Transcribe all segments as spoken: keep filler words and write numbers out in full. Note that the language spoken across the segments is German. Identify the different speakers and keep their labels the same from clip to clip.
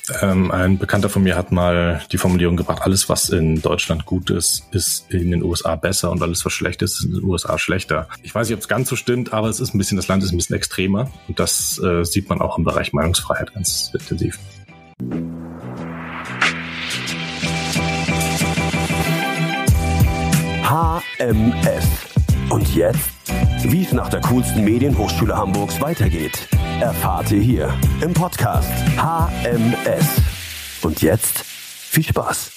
Speaker 1: Ähm, ein Bekannter von mir hat mal die Formulierung gebracht, alles, was in Deutschland gut ist, ist in den U S A besser und alles, was schlecht ist, ist in den U S A schlechter. Ich weiß nicht, ob es ganz so stimmt, aber es ist ein bisschen, das Land ist ein bisschen extremer und das äh, sieht man auch im Bereich Meinungsfreiheit ganz intensiv.
Speaker 2: H M S. Und jetzt? Wie es nach der coolsten Medienhochschule Hamburgs weitergeht, erfahrt ihr hier im Podcast H M S. Und jetzt viel Spaß.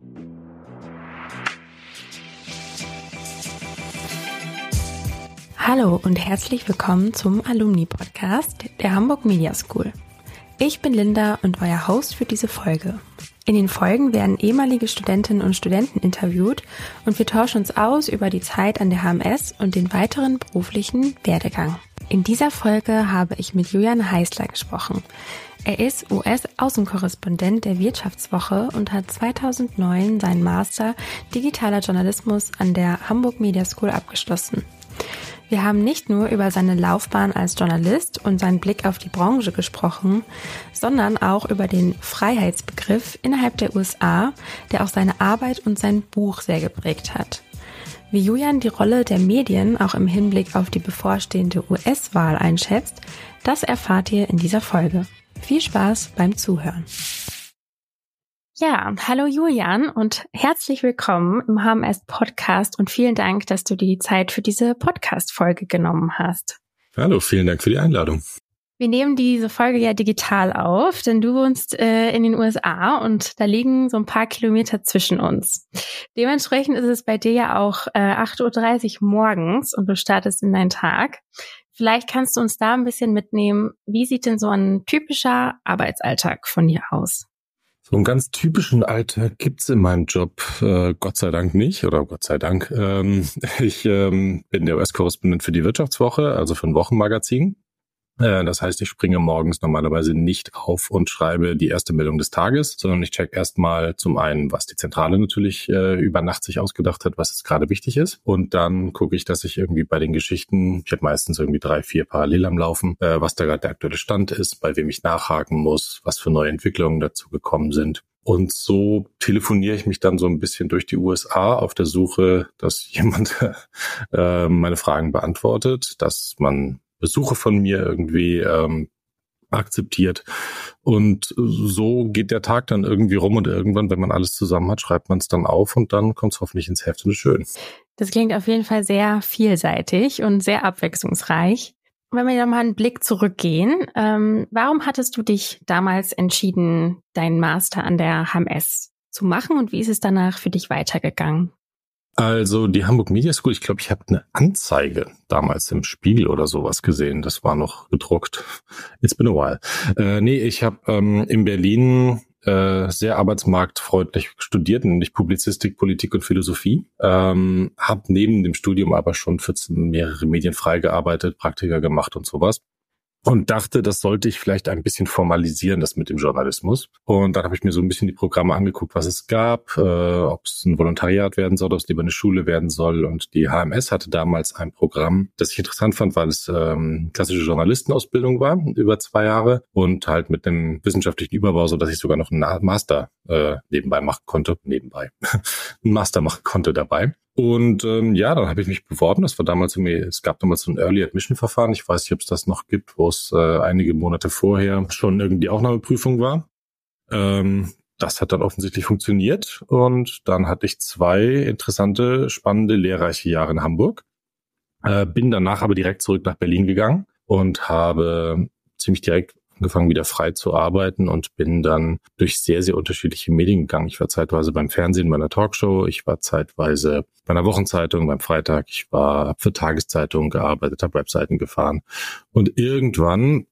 Speaker 3: Hallo und herzlich willkommen zum Alumni-Podcast der Hamburg Media School. Ich bin Linda und euer Host für diese Folge. In den Folgen werden ehemalige Studentinnen und Studenten interviewt und wir tauschen uns aus über die Zeit an der H M S und den weiteren beruflichen Werdegang. In dieser Folge habe ich mit Julian Heißler gesprochen. Er ist U S-Außenkorrespondent der Wirtschaftswoche und hat zweitausendneun seinen Master Digitaler Journalismus an der Hamburg Media School abgeschlossen. Wir haben nicht nur über seine Laufbahn als Journalist und seinen Blick auf die Branche gesprochen, sondern auch über den Freiheitsbegriff innerhalb der U S A, der auch seine Arbeit und sein Buch sehr geprägt hat. Wie Julian die Rolle der Medien auch im Hinblick auf die bevorstehende U S-Wahl einschätzt, das erfahrt ihr in dieser Folge. Viel Spaß beim Zuhören. Ja, hallo Julian und herzlich willkommen im H M S-Podcast und vielen Dank, dass du dir die Zeit für diese Podcast-Folge genommen hast.
Speaker 1: Hallo, vielen Dank für die Einladung.
Speaker 3: Wir nehmen diese Folge ja digital auf, denn du wohnst äh, in den U S A und da liegen so ein paar Kilometer zwischen uns. Dementsprechend ist es bei dir ja auch äh, acht Uhr dreißig morgens und du startest in deinen Tag. Vielleicht kannst du uns da ein bisschen mitnehmen, wie sieht denn so ein typischer Arbeitsalltag von dir aus?
Speaker 1: So einen ganz typischen Alltag gibt's in meinem Job äh, Gott sei Dank nicht, oder Gott sei Dank. Ähm, ich ähm, bin der U S-Korrespondent für die Wirtschaftswoche, also für ein Wochenmagazin. Äh, das heißt, ich springe morgens normalerweise nicht auf und schreibe die erste Meldung des Tages, sondern ich check erstmal zum einen, was die Zentrale natürlich äh, über Nacht sich ausgedacht hat, was jetzt gerade wichtig ist. Und dann gucke ich, dass ich irgendwie bei den Geschichten, ich habe meistens irgendwie drei, vier parallel am Laufen, äh, was da gerade der aktuelle Stand ist, bei wem ich nachhaken muss, was für neue Entwicklungen dazu gekommen sind. Und so telefoniere ich mich dann so ein bisschen durch die U S A auf der Suche, dass jemand äh, meine Fragen beantwortet, dass man Besuche von mir irgendwie ähm, akzeptiert. Und so geht der Tag dann irgendwie rum und irgendwann, wenn man alles zusammen hat, schreibt man es dann auf und dann kommt es hoffentlich ins Heft und ist schön.
Speaker 3: Das klingt auf jeden Fall sehr vielseitig und sehr abwechslungsreich. Wenn wir da mal einen Blick zurückgehen, ähm, warum hattest du dich damals entschieden, deinen Master an der H M S zu machen und wie ist es danach für dich weitergegangen?
Speaker 1: Also die Hamburg Media School, ich glaube, ich habe eine Anzeige damals im Spiegel oder sowas gesehen. Das war noch gedruckt. It's been a while. Äh, nee, ich habe ähm, in Berlin äh, sehr arbeitsmarktfreundlich studiert, nämlich Publizistik, Politik und Philosophie. Ähm, habe neben dem Studium aber schon für mehrere Medien frei gearbeitet, Praktika gemacht und sowas. Und dachte, das sollte ich vielleicht ein bisschen formalisieren, das mit dem Journalismus. Und dann habe ich mir so ein bisschen die Programme angeguckt, was es gab, äh, ob es ein Volontariat werden soll, ob es lieber eine Schule werden soll. Und die H M S hatte damals ein Programm, das ich interessant fand, weil es ähm, klassische Journalistenausbildung war, über zwei Jahre. Und halt mit einem wissenschaftlichen Überbau, so dass ich sogar noch einen Master äh, nebenbei machen konnte. Nebenbei. einen Master machen konnte dabei. Und ähm, ja, dann habe ich mich beworben. Das war damals irgendwie, es gab damals so ein Early Admission Verfahren. Ich weiß nicht, ob es das noch gibt, wo es äh, einige Monate vorher schon irgendwie Aufnahmeprüfung war. Ähm, das hat dann offensichtlich funktioniert. Und dann hatte ich zwei interessante, spannende, lehrreiche Jahre in Hamburg. Äh, bin danach aber direkt zurück nach Berlin gegangen und habe ziemlich direkt angefangen, wieder frei zu arbeiten und bin dann durch sehr, sehr unterschiedliche Medien gegangen. Ich war zeitweise beim Fernsehen, bei einer Talkshow, ich war zeitweise bei einer Wochenzeitung, beim Freitag, ich war für Tageszeitungen gearbeitet, habe Webseiten gefahren und irgendwann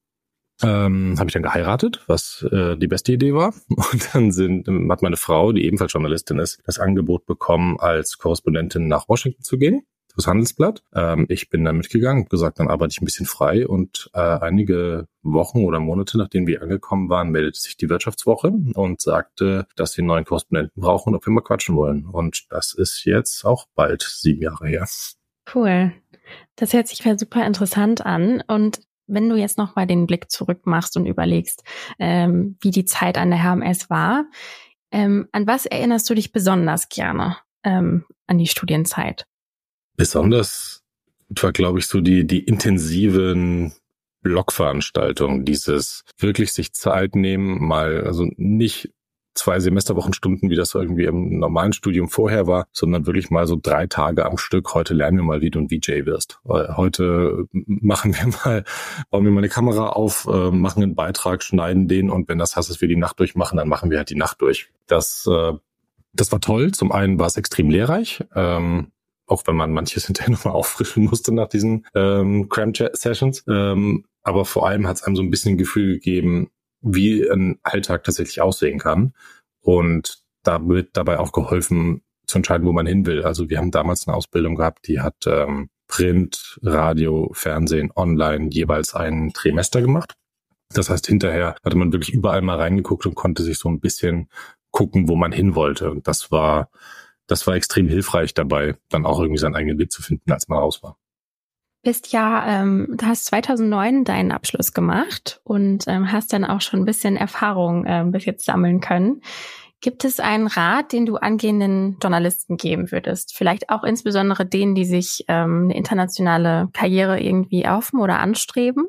Speaker 1: ähm, habe ich dann geheiratet, was äh, die beste Idee war. Und dann sind, hat meine Frau, die ebenfalls Journalistin ist, das Angebot bekommen, als Korrespondentin nach Washington zu gehen. Das Handelsblatt. Ähm, ich bin dann mitgegangen, gesagt, dann arbeite ich ein bisschen frei und äh, einige Wochen oder Monate, nachdem wir angekommen waren, meldete sich die Wirtschaftswoche und sagte, dass sie einen neuen Korrespondenten brauchen und ob wir mal quatschen wollen. Und das ist jetzt auch bald sieben Jahre her.
Speaker 3: Cool. Das hört sich super interessant an. Und wenn du jetzt noch mal den Blick zurück machst und überlegst, ähm, wie die Zeit an der H M S war, ähm, an was erinnerst du dich besonders gerne ähm, an die Studienzeit?
Speaker 1: Besonders war, glaube ich, so die die intensiven Blockveranstaltungen, dieses wirklich sich Zeit nehmen, mal, also nicht zwei Semesterwochenstunden, wie das irgendwie im normalen Studium vorher war, sondern wirklich mal so drei Tage am Stück. Heute lernen wir mal, wie du ein V J wirst. Heute machen wir mal, bauen wir mal eine Kamera auf, äh, machen einen Beitrag, schneiden den und wenn das heißt, dass wir die Nacht durchmachen, dann machen wir halt die Nacht durch. Das, äh, das war toll. Zum einen war es extrem lehrreich, ähm, auch wenn man manches hinterher nochmal auffrischen musste nach diesen ähm, Cram-Sessions. Ähm, aber vor allem hat es einem so ein bisschen ein Gefühl gegeben, wie ein Alltag tatsächlich aussehen kann und damit dabei auch geholfen zu entscheiden, wo man hin will. Also wir haben damals eine Ausbildung gehabt, die hat ähm, Print, Radio, Fernsehen, Online jeweils ein Trimester gemacht. Das heißt, hinterher hatte man wirklich überall mal reingeguckt und konnte sich so ein bisschen gucken, wo man hin wollte. Und das war, das war extrem hilfreich dabei, dann auch irgendwie seinen eigenen Weg zu finden, als man raus war.
Speaker 3: Bist ja, ähm, du hast zweitausendneun deinen Abschluss gemacht und ähm, hast dann auch schon ein bisschen Erfahrung ähm, bis jetzt sammeln können. Gibt es einen Rat, den du angehenden Journalisten geben würdest? Vielleicht auch insbesondere denen, die sich ähm, eine internationale Karriere irgendwie erhoffen oder anstreben?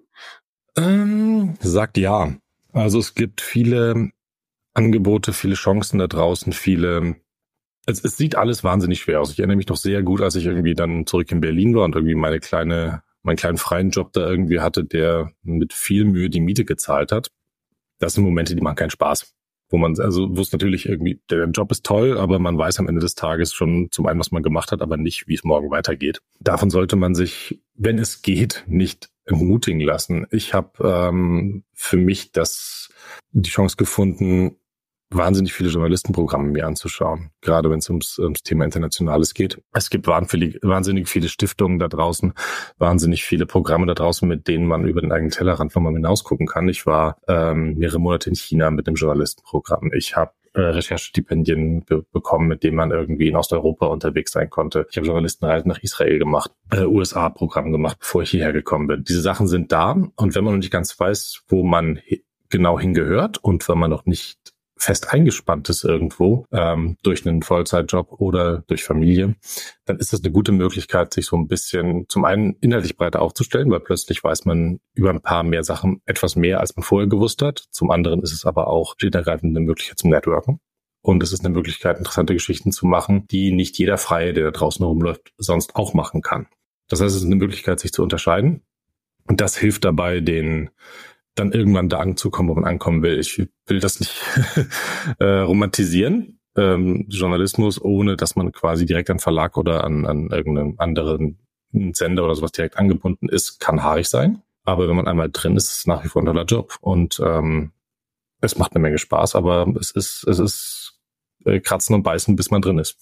Speaker 1: Ähm, sagt ja. Also es gibt viele Angebote, viele Chancen da draußen, viele... Es, es sieht alles wahnsinnig schwer aus. Ich erinnere mich noch sehr gut, als ich irgendwie dann zurück in Berlin war und irgendwie meine kleine, meinen kleinen freien Job da irgendwie hatte, der mit viel Mühe die Miete gezahlt hat. Das sind Momente, die machen keinen Spaß. Wo man, also, wo es natürlich irgendwie, der Job ist toll, aber man weiß am Ende des Tages schon zum einen, was man gemacht hat, aber nicht, wie es morgen weitergeht. Davon sollte man sich, wenn es geht, nicht entmutigen lassen. Ich habe ähm, für mich das, die Chance gefunden, wahnsinnig viele Journalistenprogramme mir anzuschauen, gerade wenn es ums, ums Thema Internationales geht. Es gibt wahnsinnig, wahnsinnig viele Stiftungen da draußen, wahnsinnig viele Programme da draußen, mit denen man über den eigenen Tellerrand nochmal hinausgucken kann. Ich war ähm, mehrere Monate in China mit dem Journalistenprogramm. Ich habe äh, Recherchestipendien be- bekommen, mit denen man irgendwie in Osteuropa unterwegs sein konnte. Ich habe Journalistenreisen nach Israel gemacht, äh, U S A-Programm gemacht, bevor ich hierher gekommen bin. Diese Sachen sind da und wenn man noch nicht ganz weiß, wo man hi- genau hingehört und wenn man noch nicht fest eingespannt ist irgendwo, ähm, durch einen Vollzeitjob oder durch Familie, dann ist das eine gute Möglichkeit, sich so ein bisschen zum einen inhaltlich breiter aufzustellen, weil plötzlich weiß man über ein paar mehr Sachen etwas mehr, als man vorher gewusst hat. Zum anderen ist es aber auch ergreifend eine Möglichkeit zum Networken. Und es ist eine Möglichkeit, interessante Geschichten zu machen, die nicht jeder Freie, der da draußen rumläuft, sonst auch machen kann. Das heißt, es ist eine Möglichkeit, sich zu unterscheiden. Und das hilft dabei, den dann irgendwann da anzukommen, wo man ankommen will. Ich will das nicht äh, romantisieren, ähm, Journalismus, ohne dass man quasi direkt an Verlag oder an, an irgendeinen anderen Sender oder sowas direkt angebunden ist, kann haarig sein. Aber wenn man einmal drin ist, ist es nach wie vor ein toller Job. Und ähm, es macht eine Menge Spaß, aber es ist, es ist äh, kratzen und beißen, bis man drin ist.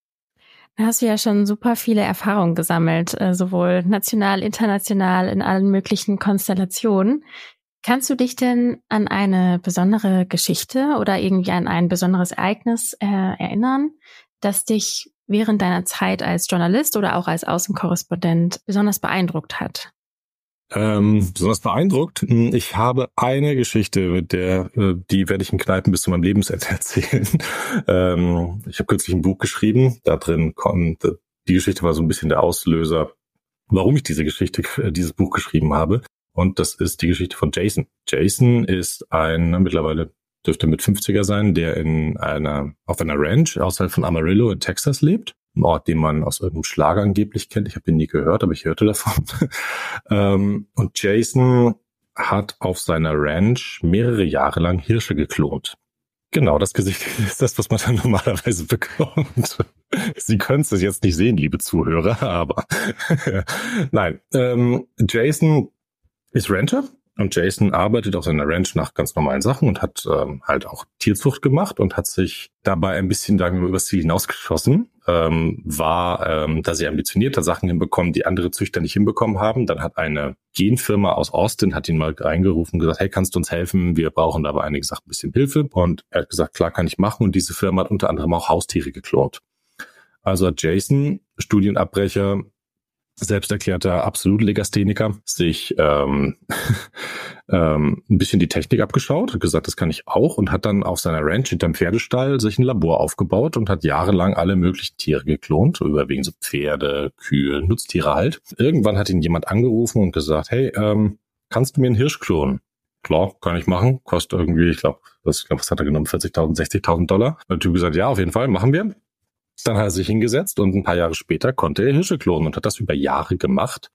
Speaker 3: Da hast du ja schon super viele Erfahrungen gesammelt, äh, sowohl national, international, in allen möglichen Konstellationen. Kannst du dich denn an eine besondere Geschichte oder irgendwie an ein besonderes Ereignis äh, erinnern, das dich während deiner Zeit als Journalist oder auch als Außenkorrespondent besonders beeindruckt hat?
Speaker 1: Ähm, besonders beeindruckt. Ich habe eine Geschichte, mit der, die werde ich in Kneipen bis zu meinem Lebensende erzählen. ähm, ich habe kürzlich ein Buch geschrieben. Da drin kommt, die Geschichte war so ein bisschen der Auslöser, warum ich diese Geschichte, dieses Buch geschrieben habe. Und das ist die Geschichte von Jason. Jason ist ein, mittlerweile dürfte mit fünfziger sein, der in einer, auf einer Ranch außerhalb von Amarillo in Texas lebt. Ein Ort, den man aus irgendeinem Schlager angeblich kennt. Ich habe den nie gehört, aber ich hörte davon. Und Jason hat auf seiner Ranch mehrere Jahre lang Hirsche geklont. Genau, das Gesicht ist das, was man dann normalerweise bekommt. Sie können es jetzt nicht sehen, liebe Zuhörer, aber nein. Ähm, Jason ist Rancher und Jason arbeitet auf seiner Ranch nach ganz normalen Sachen und hat ähm, halt auch Tierzucht gemacht und hat sich dabei ein bisschen, sagen wir, übers Ziel hinausgeschossen, ähm, war ähm, da sehr ambitioniert, hat Sachen hinbekommen, die andere Züchter nicht hinbekommen haben. Dann hat eine Genfirma aus Austin, hat ihn mal reingerufen und gesagt, hey, kannst du uns helfen? Wir brauchen dabei einige Sachen ein bisschen Hilfe. Und er hat gesagt, klar, kann ich machen. Und diese Firma hat unter anderem auch Haustiere geklont. Also hat Jason, Studienabbrecher, selbsterklärter Absolut-Legastheniker, sich ähm, ähm, ein bisschen die Technik abgeschaut, hat gesagt, das kann ich auch und hat dann auf seiner Ranch hinterm Pferdestall sich ein Labor aufgebaut und hat jahrelang alle möglichen Tiere geklont, überwiegend so Pferde, Kühe, Nutztiere halt. Irgendwann hat ihn jemand angerufen und gesagt, hey, ähm, kannst du mir einen Hirsch klonen? Klar, kann ich machen, kostet irgendwie, ich glaube, was, glaub, was hat er genommen, vierzigtausend, sechzigtausend Dollar. Und der Typ gesagt, ja, auf jeden Fall, machen wir. Dann hat er sich hingesetzt und ein paar Jahre später konnte er Hirsche klonen und hat das über Jahre gemacht.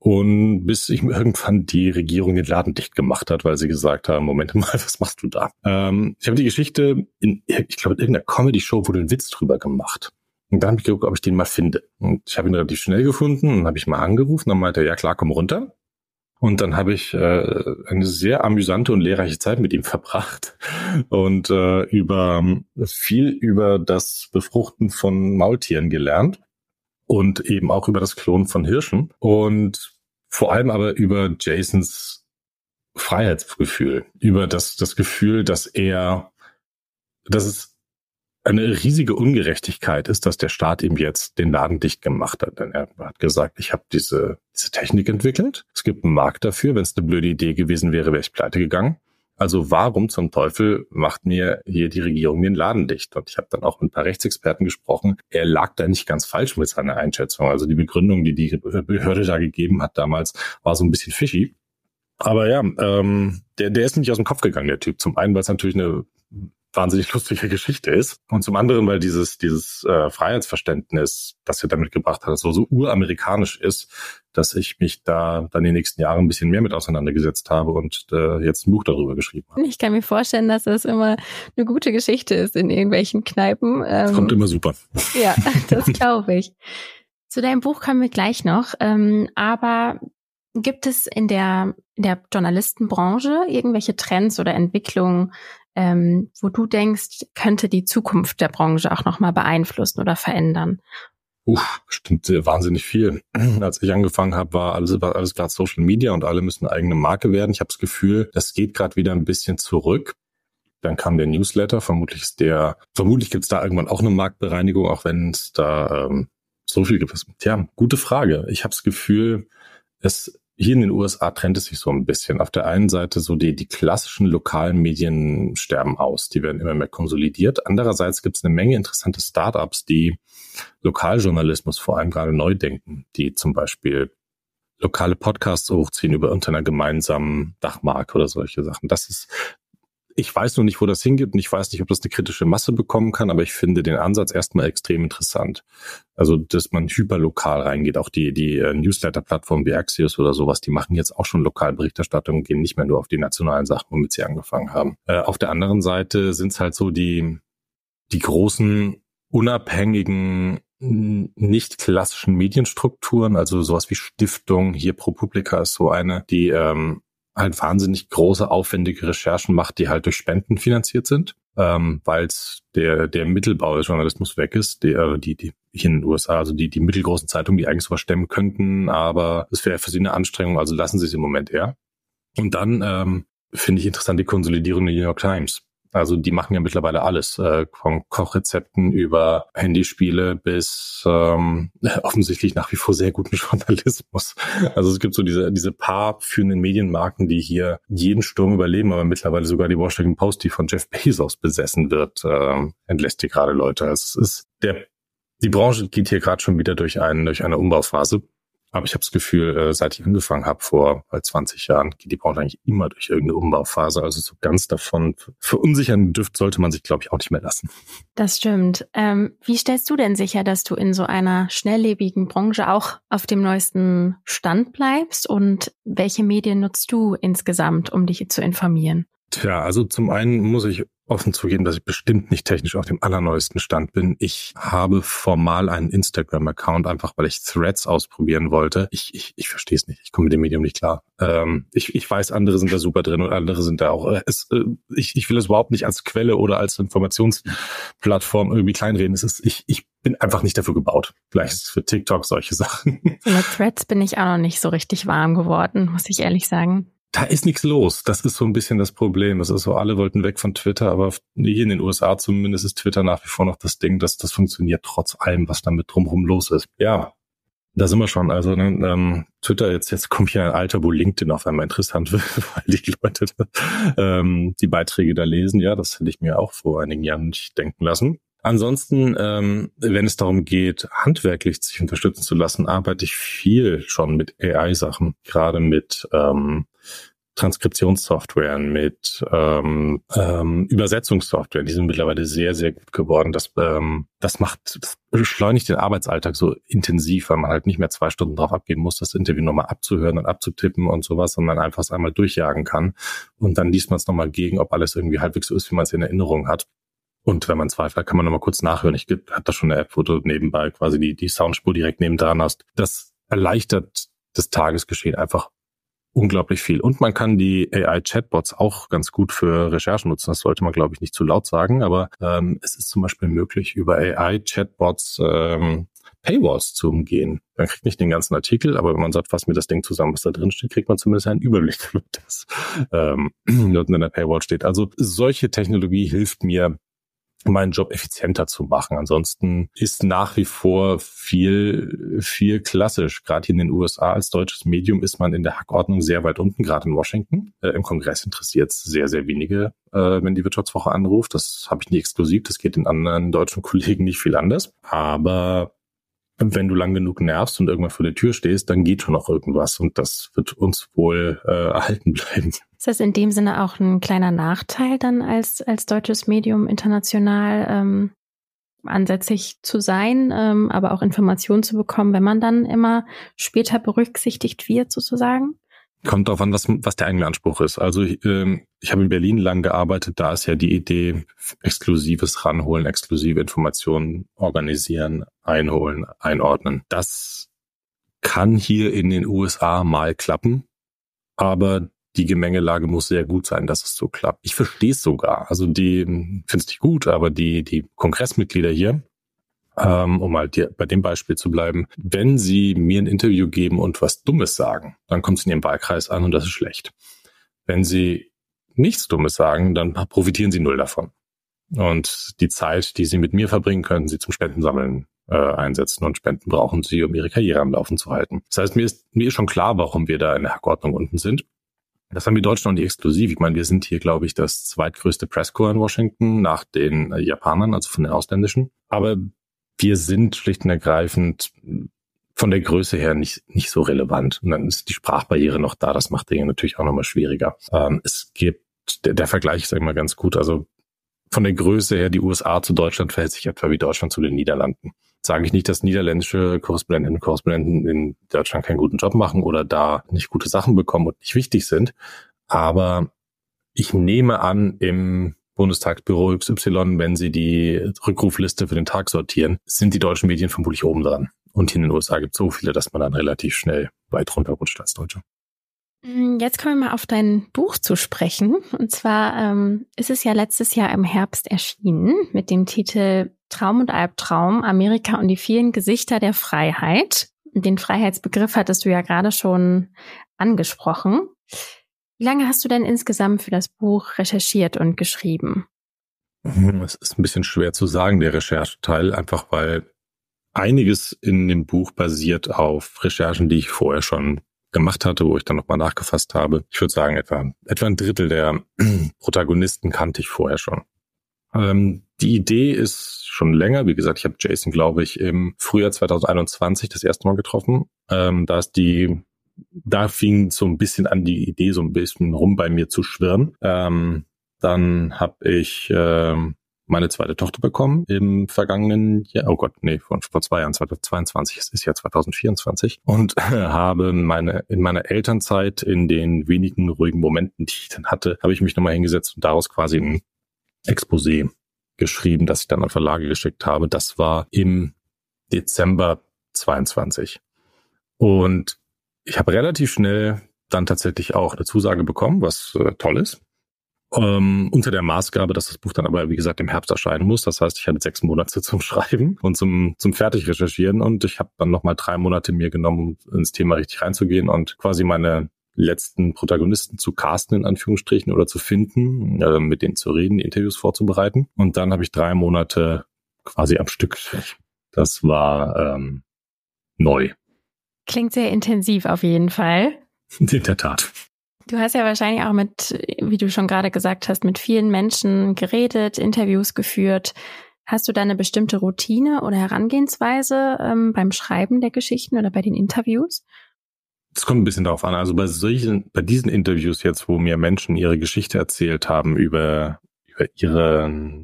Speaker 1: Und bis ich irgendwann die Regierung den Laden dicht gemacht hat, weil sie gesagt haben, Moment mal, was machst du da? Ähm, ich habe die Geschichte, in, ich glaube, in irgendeiner Comedy-Show wurde ein Witz drüber gemacht. Und dann habe ich geguckt, ob ich den mal finde. Und ich habe ihn relativ schnell gefunden und habe ich mal angerufen. Dann meinte er, ja klar, komm runter. Und dann habe ich äh, eine sehr amüsante und lehrreiche Zeit mit ihm verbracht und äh, über viel über das Befruchten von Maultieren gelernt und eben auch über das Klonen von Hirschen und vor allem aber über Jasons Freiheitsgefühl, über das das Gefühl, dass er, dass es eine riesige Ungerechtigkeit ist, dass der Staat ihm jetzt den Laden dicht gemacht hat. Denn er hat gesagt, ich habe diese, diese Technik entwickelt. Es gibt einen Markt dafür. Wenn es eine blöde Idee gewesen wäre, wäre ich pleite gegangen. Also warum zum Teufel macht mir hier die Regierung den Laden dicht? Und ich habe dann auch mit ein paar Rechtsexperten gesprochen. Er lag da nicht ganz falsch mit seiner Einschätzung. Also die Begründung, die die Behörde da gegeben hat damals, war so ein bisschen fishy. Aber ja, ähm, der, der ist nicht aus dem Kopf gegangen, der Typ. Zum einen, weil es natürlich eine wahnsinnig lustige Geschichte ist und zum anderen, weil dieses dieses äh, Freiheitsverständnis, das er damit gebracht hat, so so uramerikanisch ist, dass ich mich da dann die nächsten Jahre ein bisschen mehr mit auseinandergesetzt habe und äh, jetzt ein Buch darüber geschrieben habe.
Speaker 3: Ich kann mir vorstellen, dass das immer eine gute Geschichte ist in irgendwelchen Kneipen.
Speaker 1: Ähm, kommt immer super.
Speaker 3: Ja, das glaube ich. Zu deinem Buch kommen wir gleich noch, ähm, aber gibt es in der in der Journalistenbranche irgendwelche Trends oder Entwicklungen, ähm, wo du denkst, könnte die Zukunft der Branche auch nochmal beeinflussen oder verändern?
Speaker 1: Uff, bestimmt wahnsinnig viel. Als ich angefangen habe, war alles, war alles gerade Social Media und alle müssen eine eigene Marke werden. Ich habe das Gefühl, das geht gerade wieder ein bisschen zurück. Dann kam der Newsletter. Vermutlich ist der, vermutlich gibt es da irgendwann auch eine Marktbereinigung, auch wenn es da ähm, so viel gibt. Tja, gute Frage. Ich habe das Gefühl, es hier in den U S A trennt es sich so ein bisschen. Auf der einen Seite so die, die klassischen lokalen Medien sterben aus. Die werden immer mehr konsolidiert. Andererseits gibt es eine Menge interessante Startups, die Lokaljournalismus vor allem gerade neu denken, die zum Beispiel lokale Podcasts hochziehen über unter einer gemeinsamen Dachmarke oder solche Sachen. Das ist, ich weiß noch nicht, wo das hingeht und ich weiß nicht, ob das eine kritische Masse bekommen kann, aber ich finde den Ansatz erstmal extrem interessant. Also, dass man hyperlokal reingeht. Auch die die äh, Newsletter-Plattformen wie Axios oder sowas, die machen jetzt auch schon Lokalberichterstattung und gehen nicht mehr nur auf die nationalen Sachen, womit sie angefangen haben. Äh, auf der anderen Seite sind es halt so die die großen, unabhängigen, nicht klassischen Medienstrukturen, also sowas wie Stiftung. Hier ProPublica ist so eine, die ähm, halt wahnsinnig große, aufwendige Recherchen macht, die halt durch Spenden finanziert sind, ähm, weil der der Mittelbau des Journalismus weg ist, die, die, die hier in den U S A, also die die mittelgroßen Zeitungen, die eigentlich sowas stemmen könnten, aber es wäre für sie eine Anstrengung, also lassen sie es im Moment eher. Und dann ähm, finde ich interessant die Konsolidierung der New York Times. Also die machen ja mittlerweile alles, äh, von Kochrezepten über Handyspiele bis ähm, offensichtlich nach wie vor sehr guten Journalismus. Also es gibt so diese diese paar führenden Medienmarken, die hier jeden Sturm überleben, aber mittlerweile sogar die Washington Post, die von Jeff Bezos besessen wird, äh, entlässt hier gerade Leute. Es ist der die Branche geht hier gerade schon wieder durch einen durch eine Umbauphase. Aber ich habe das Gefühl, seit ich angefangen habe, vor zwanzig Jahren, geht die Branche eigentlich immer durch irgendeine Umbauphase. Also so ganz davon verunsichern dürft, sollte man sich, glaube ich, auch nicht mehr lassen.
Speaker 3: Das stimmt. Ähm, wie stellst du denn sicher, dass du in so einer schnelllebigen Branche auch auf dem neuesten Stand bleibst? Und welche Medien nutzt du insgesamt, um dich zu informieren?
Speaker 1: Tja, also zum einen muss ich offen zugeben, dass ich bestimmt nicht technisch auf dem allerneuesten Stand bin. Ich habe formal einen Instagram-Account, einfach weil ich Threads ausprobieren wollte. Ich ich, ich verstehe es nicht. Ich komme mit dem Medium nicht klar. Ähm, ich, ich weiß, andere sind da super drin und andere sind da auch. Äh, es, äh, ich, ich will es überhaupt nicht als Quelle oder als Informationsplattform irgendwie kleinreden. Es ist, ich, ich bin einfach nicht dafür gebaut. Vielleicht ist es für TikTok solche Sachen.
Speaker 3: Mit Threads bin ich auch noch nicht so richtig warm geworden, muss ich ehrlich sagen.
Speaker 1: Da ist nichts los. Das ist so ein bisschen das Problem. Das ist so, alle wollten weg von Twitter, aber hier in den U S A zumindest ist Twitter nach wie vor noch das Ding, dass das funktioniert trotz allem, was damit drumherum los ist. Ja, Da sind wir schon. Also ne, ähm, Twitter, jetzt jetzt kommt hier ein Alter, wo LinkedIn auf einmal interessant wird, weil die Leute ähm, die Beiträge da lesen. Ja, das hätte ich mir auch vor einigen Jahren nicht denken lassen. Ansonsten, ähm, wenn es darum geht, handwerklich sich unterstützen zu lassen, arbeite ich viel schon mit A I-Sachen, gerade mit ähm, Transkriptionssoftware, mit ähm, ähm, Übersetzungssoftware. Die sind mittlerweile sehr, sehr gut geworden. Das, ähm, das macht, das beschleunigt den Arbeitsalltag so intensiv, weil man halt nicht mehr zwei Stunden drauf abgeben muss, das Interview nochmal abzuhören und abzutippen und sowas, sondern einfach es einmal durchjagen kann. Und dann liest man es nochmal gegen, ob alles irgendwie halbwegs so ist, wie man es in Erinnerung hat. Und wenn man Zweifel hat, kann man nochmal kurz nachhören. Ich habe da schon eine App, wo du nebenbei quasi die, die Soundspur direkt nebendran hast. Das erleichtert das Tagesgeschehen einfach unglaublich viel. Und man kann die A I-Chatbots auch ganz gut für Recherchen nutzen. Das sollte man, glaube ich, nicht zu laut sagen, aber ähm, es ist zum Beispiel möglich, über A I-Chatbots ähm, Paywalls zu umgehen. Man kriegt nicht den ganzen Artikel, aber wenn man sagt, fass mir das Ding zusammen, was da drin steht, kriegt man zumindest einen Überblick, das ähm, dort in der Paywall steht. Also solche Technologie hilft mir, meinen Job effizienter zu machen. Ansonsten ist nach wie vor viel, viel klassisch. Gerade hier in den U S A als deutsches Medium ist man in der Hackordnung sehr weit unten, gerade in Washington. Äh, Im Kongress interessiert es sehr, sehr wenige, äh, wenn die Wirtschaftswoche anruft. Das habe ich nie exklusiv. Das geht den anderen deutschen Kollegen nicht viel anders. Aber wenn du lang genug nervst und irgendwann vor der Tür stehst, dann geht schon noch irgendwas. Und das wird uns wohl äh, erhalten bleiben.
Speaker 3: Ist das in dem Sinne auch ein kleiner Nachteil dann als als deutsches Medium international ähm, ansässig zu sein, ähm, aber auch Informationen zu bekommen, wenn man dann immer später berücksichtigt wird sozusagen?
Speaker 1: Kommt darauf an, was was der eigene Anspruch ist. Also ähm, ich habe in Berlin lang gearbeitet, da ist ja die Idee, exklusives ranholen, exklusive Informationen organisieren, einholen, einordnen. Das kann hier in den U S A mal klappen, aber die Gemengelage muss sehr gut sein, dass es so klappt. Ich verstehe es sogar. Also die finde es nicht gut, aber die die Kongressmitglieder hier, ähm, um halt die, bei dem Beispiel zu bleiben, wenn sie mir ein Interview geben und was Dummes sagen, dann kommt es in ihrem Wahlkreis an und das ist schlecht. Wenn sie nichts Dummes sagen, dann profitieren sie null davon. Und die Zeit, die sie mit mir verbringen, können sie zum Spendensammeln äh, einsetzen und Spenden brauchen sie, um ihre Karriere am Laufen zu halten. Das heißt, mir ist mir ist schon klar, warum wir da in der Hackordnung unten sind. Das haben die Deutschen noch nicht exklusiv. Ich meine, wir sind hier, glaube ich, das zweitgrößte Presscorps in Washington nach den äh, Japanern, also von den ausländischen. Aber wir sind schlicht und ergreifend von der Größe her nicht nicht so relevant. Und dann ist die Sprachbarriere noch da. Das macht Dinge natürlich auch nochmal schwieriger. Ähm, es gibt, der, der Vergleich ist immer ganz gut. Also von der Größe her, die U S A zu Deutschland verhält sich etwa wie Deutschland zu den Niederlanden. Sage ich nicht, dass niederländische Korrespondentinnen und Korrespondenten in Deutschland keinen guten Job machen oder da nicht gute Sachen bekommen und nicht wichtig sind. Aber ich nehme an, im Bundestagsbüro X Y, wenn sie die Rückrufliste für den Tag sortieren, sind die deutschen Medien vermutlich oben dran. Und hier in den U S A gibt es so viele, dass man dann relativ schnell weit runterrutscht als Deutscher.
Speaker 3: Jetzt kommen wir mal auf dein Buch zu sprechen. Und zwar ähm, ist es ja letztes Jahr im Herbst erschienen mit dem Titel Traum und Albtraum, Amerika und die vielen Gesichter der Freiheit. Den Freiheitsbegriff hattest du ja gerade schon angesprochen. Wie lange hast du denn insgesamt für das Buch recherchiert und geschrieben?
Speaker 1: Es ist ein bisschen schwer zu sagen, der Rechercheteil, einfach weil einiges in dem Buch basiert auf Recherchen, die ich vorher schon gemacht hatte, wo ich dann nochmal nachgefasst habe. Ich würde sagen, etwa etwa ein Drittel der Protagonisten kannte ich vorher schon. Ähm, die Idee ist schon länger. Wie gesagt, ich habe Jason, glaube ich, im Frühjahr zwanzig einundzwanzig das erste Mal getroffen. Ähm, da ist die, da fing so ein bisschen an, die Idee so ein bisschen rum bei mir zu schwirren. Ähm, dann habe ich ähm, meine zweite Tochter bekommen im vergangenen Jahr, oh Gott, nee, vor, vor zwei Jahren, zwanzig zweiundzwanzig, es ist ja zwanzig vierundzwanzig, und äh, habe meine in meiner Elternzeit, in den wenigen ruhigen Momenten, die ich dann hatte, habe ich mich nochmal hingesetzt und daraus quasi ein Exposé geschrieben, das ich dann an Verlage geschickt habe. Das war im Dezember zweiundzwanzig. Und ich habe relativ schnell dann tatsächlich auch eine Zusage bekommen, was äh, toll ist. Ähm, unter der Maßgabe, dass das Buch dann aber, wie gesagt, im Herbst erscheinen muss. Das heißt, ich hatte sechs Monate zum Schreiben und zum zum fertig recherchieren, und ich habe dann nochmal drei Monate mir genommen, um ins Thema richtig reinzugehen und quasi meine letzten Protagonisten zu casten, in Anführungsstrichen, oder zu finden, äh, mit denen zu reden, Interviews vorzubereiten. Und dann habe ich drei Monate quasi am Stück. Das war ähm, neu.
Speaker 3: Klingt sehr intensiv auf jeden Fall.
Speaker 1: In der Tat.
Speaker 3: Du hast ja wahrscheinlich auch mit, wie du schon gerade gesagt hast, mit vielen Menschen geredet, Interviews geführt. Hast du da eine bestimmte Routine oder Herangehensweise ähm, beim Schreiben der Geschichten oder bei den Interviews?
Speaker 1: Es kommt ein bisschen darauf an. Also bei solchen, bei diesen Interviews jetzt, wo mir Menschen ihre Geschichte erzählt haben über, über ihre,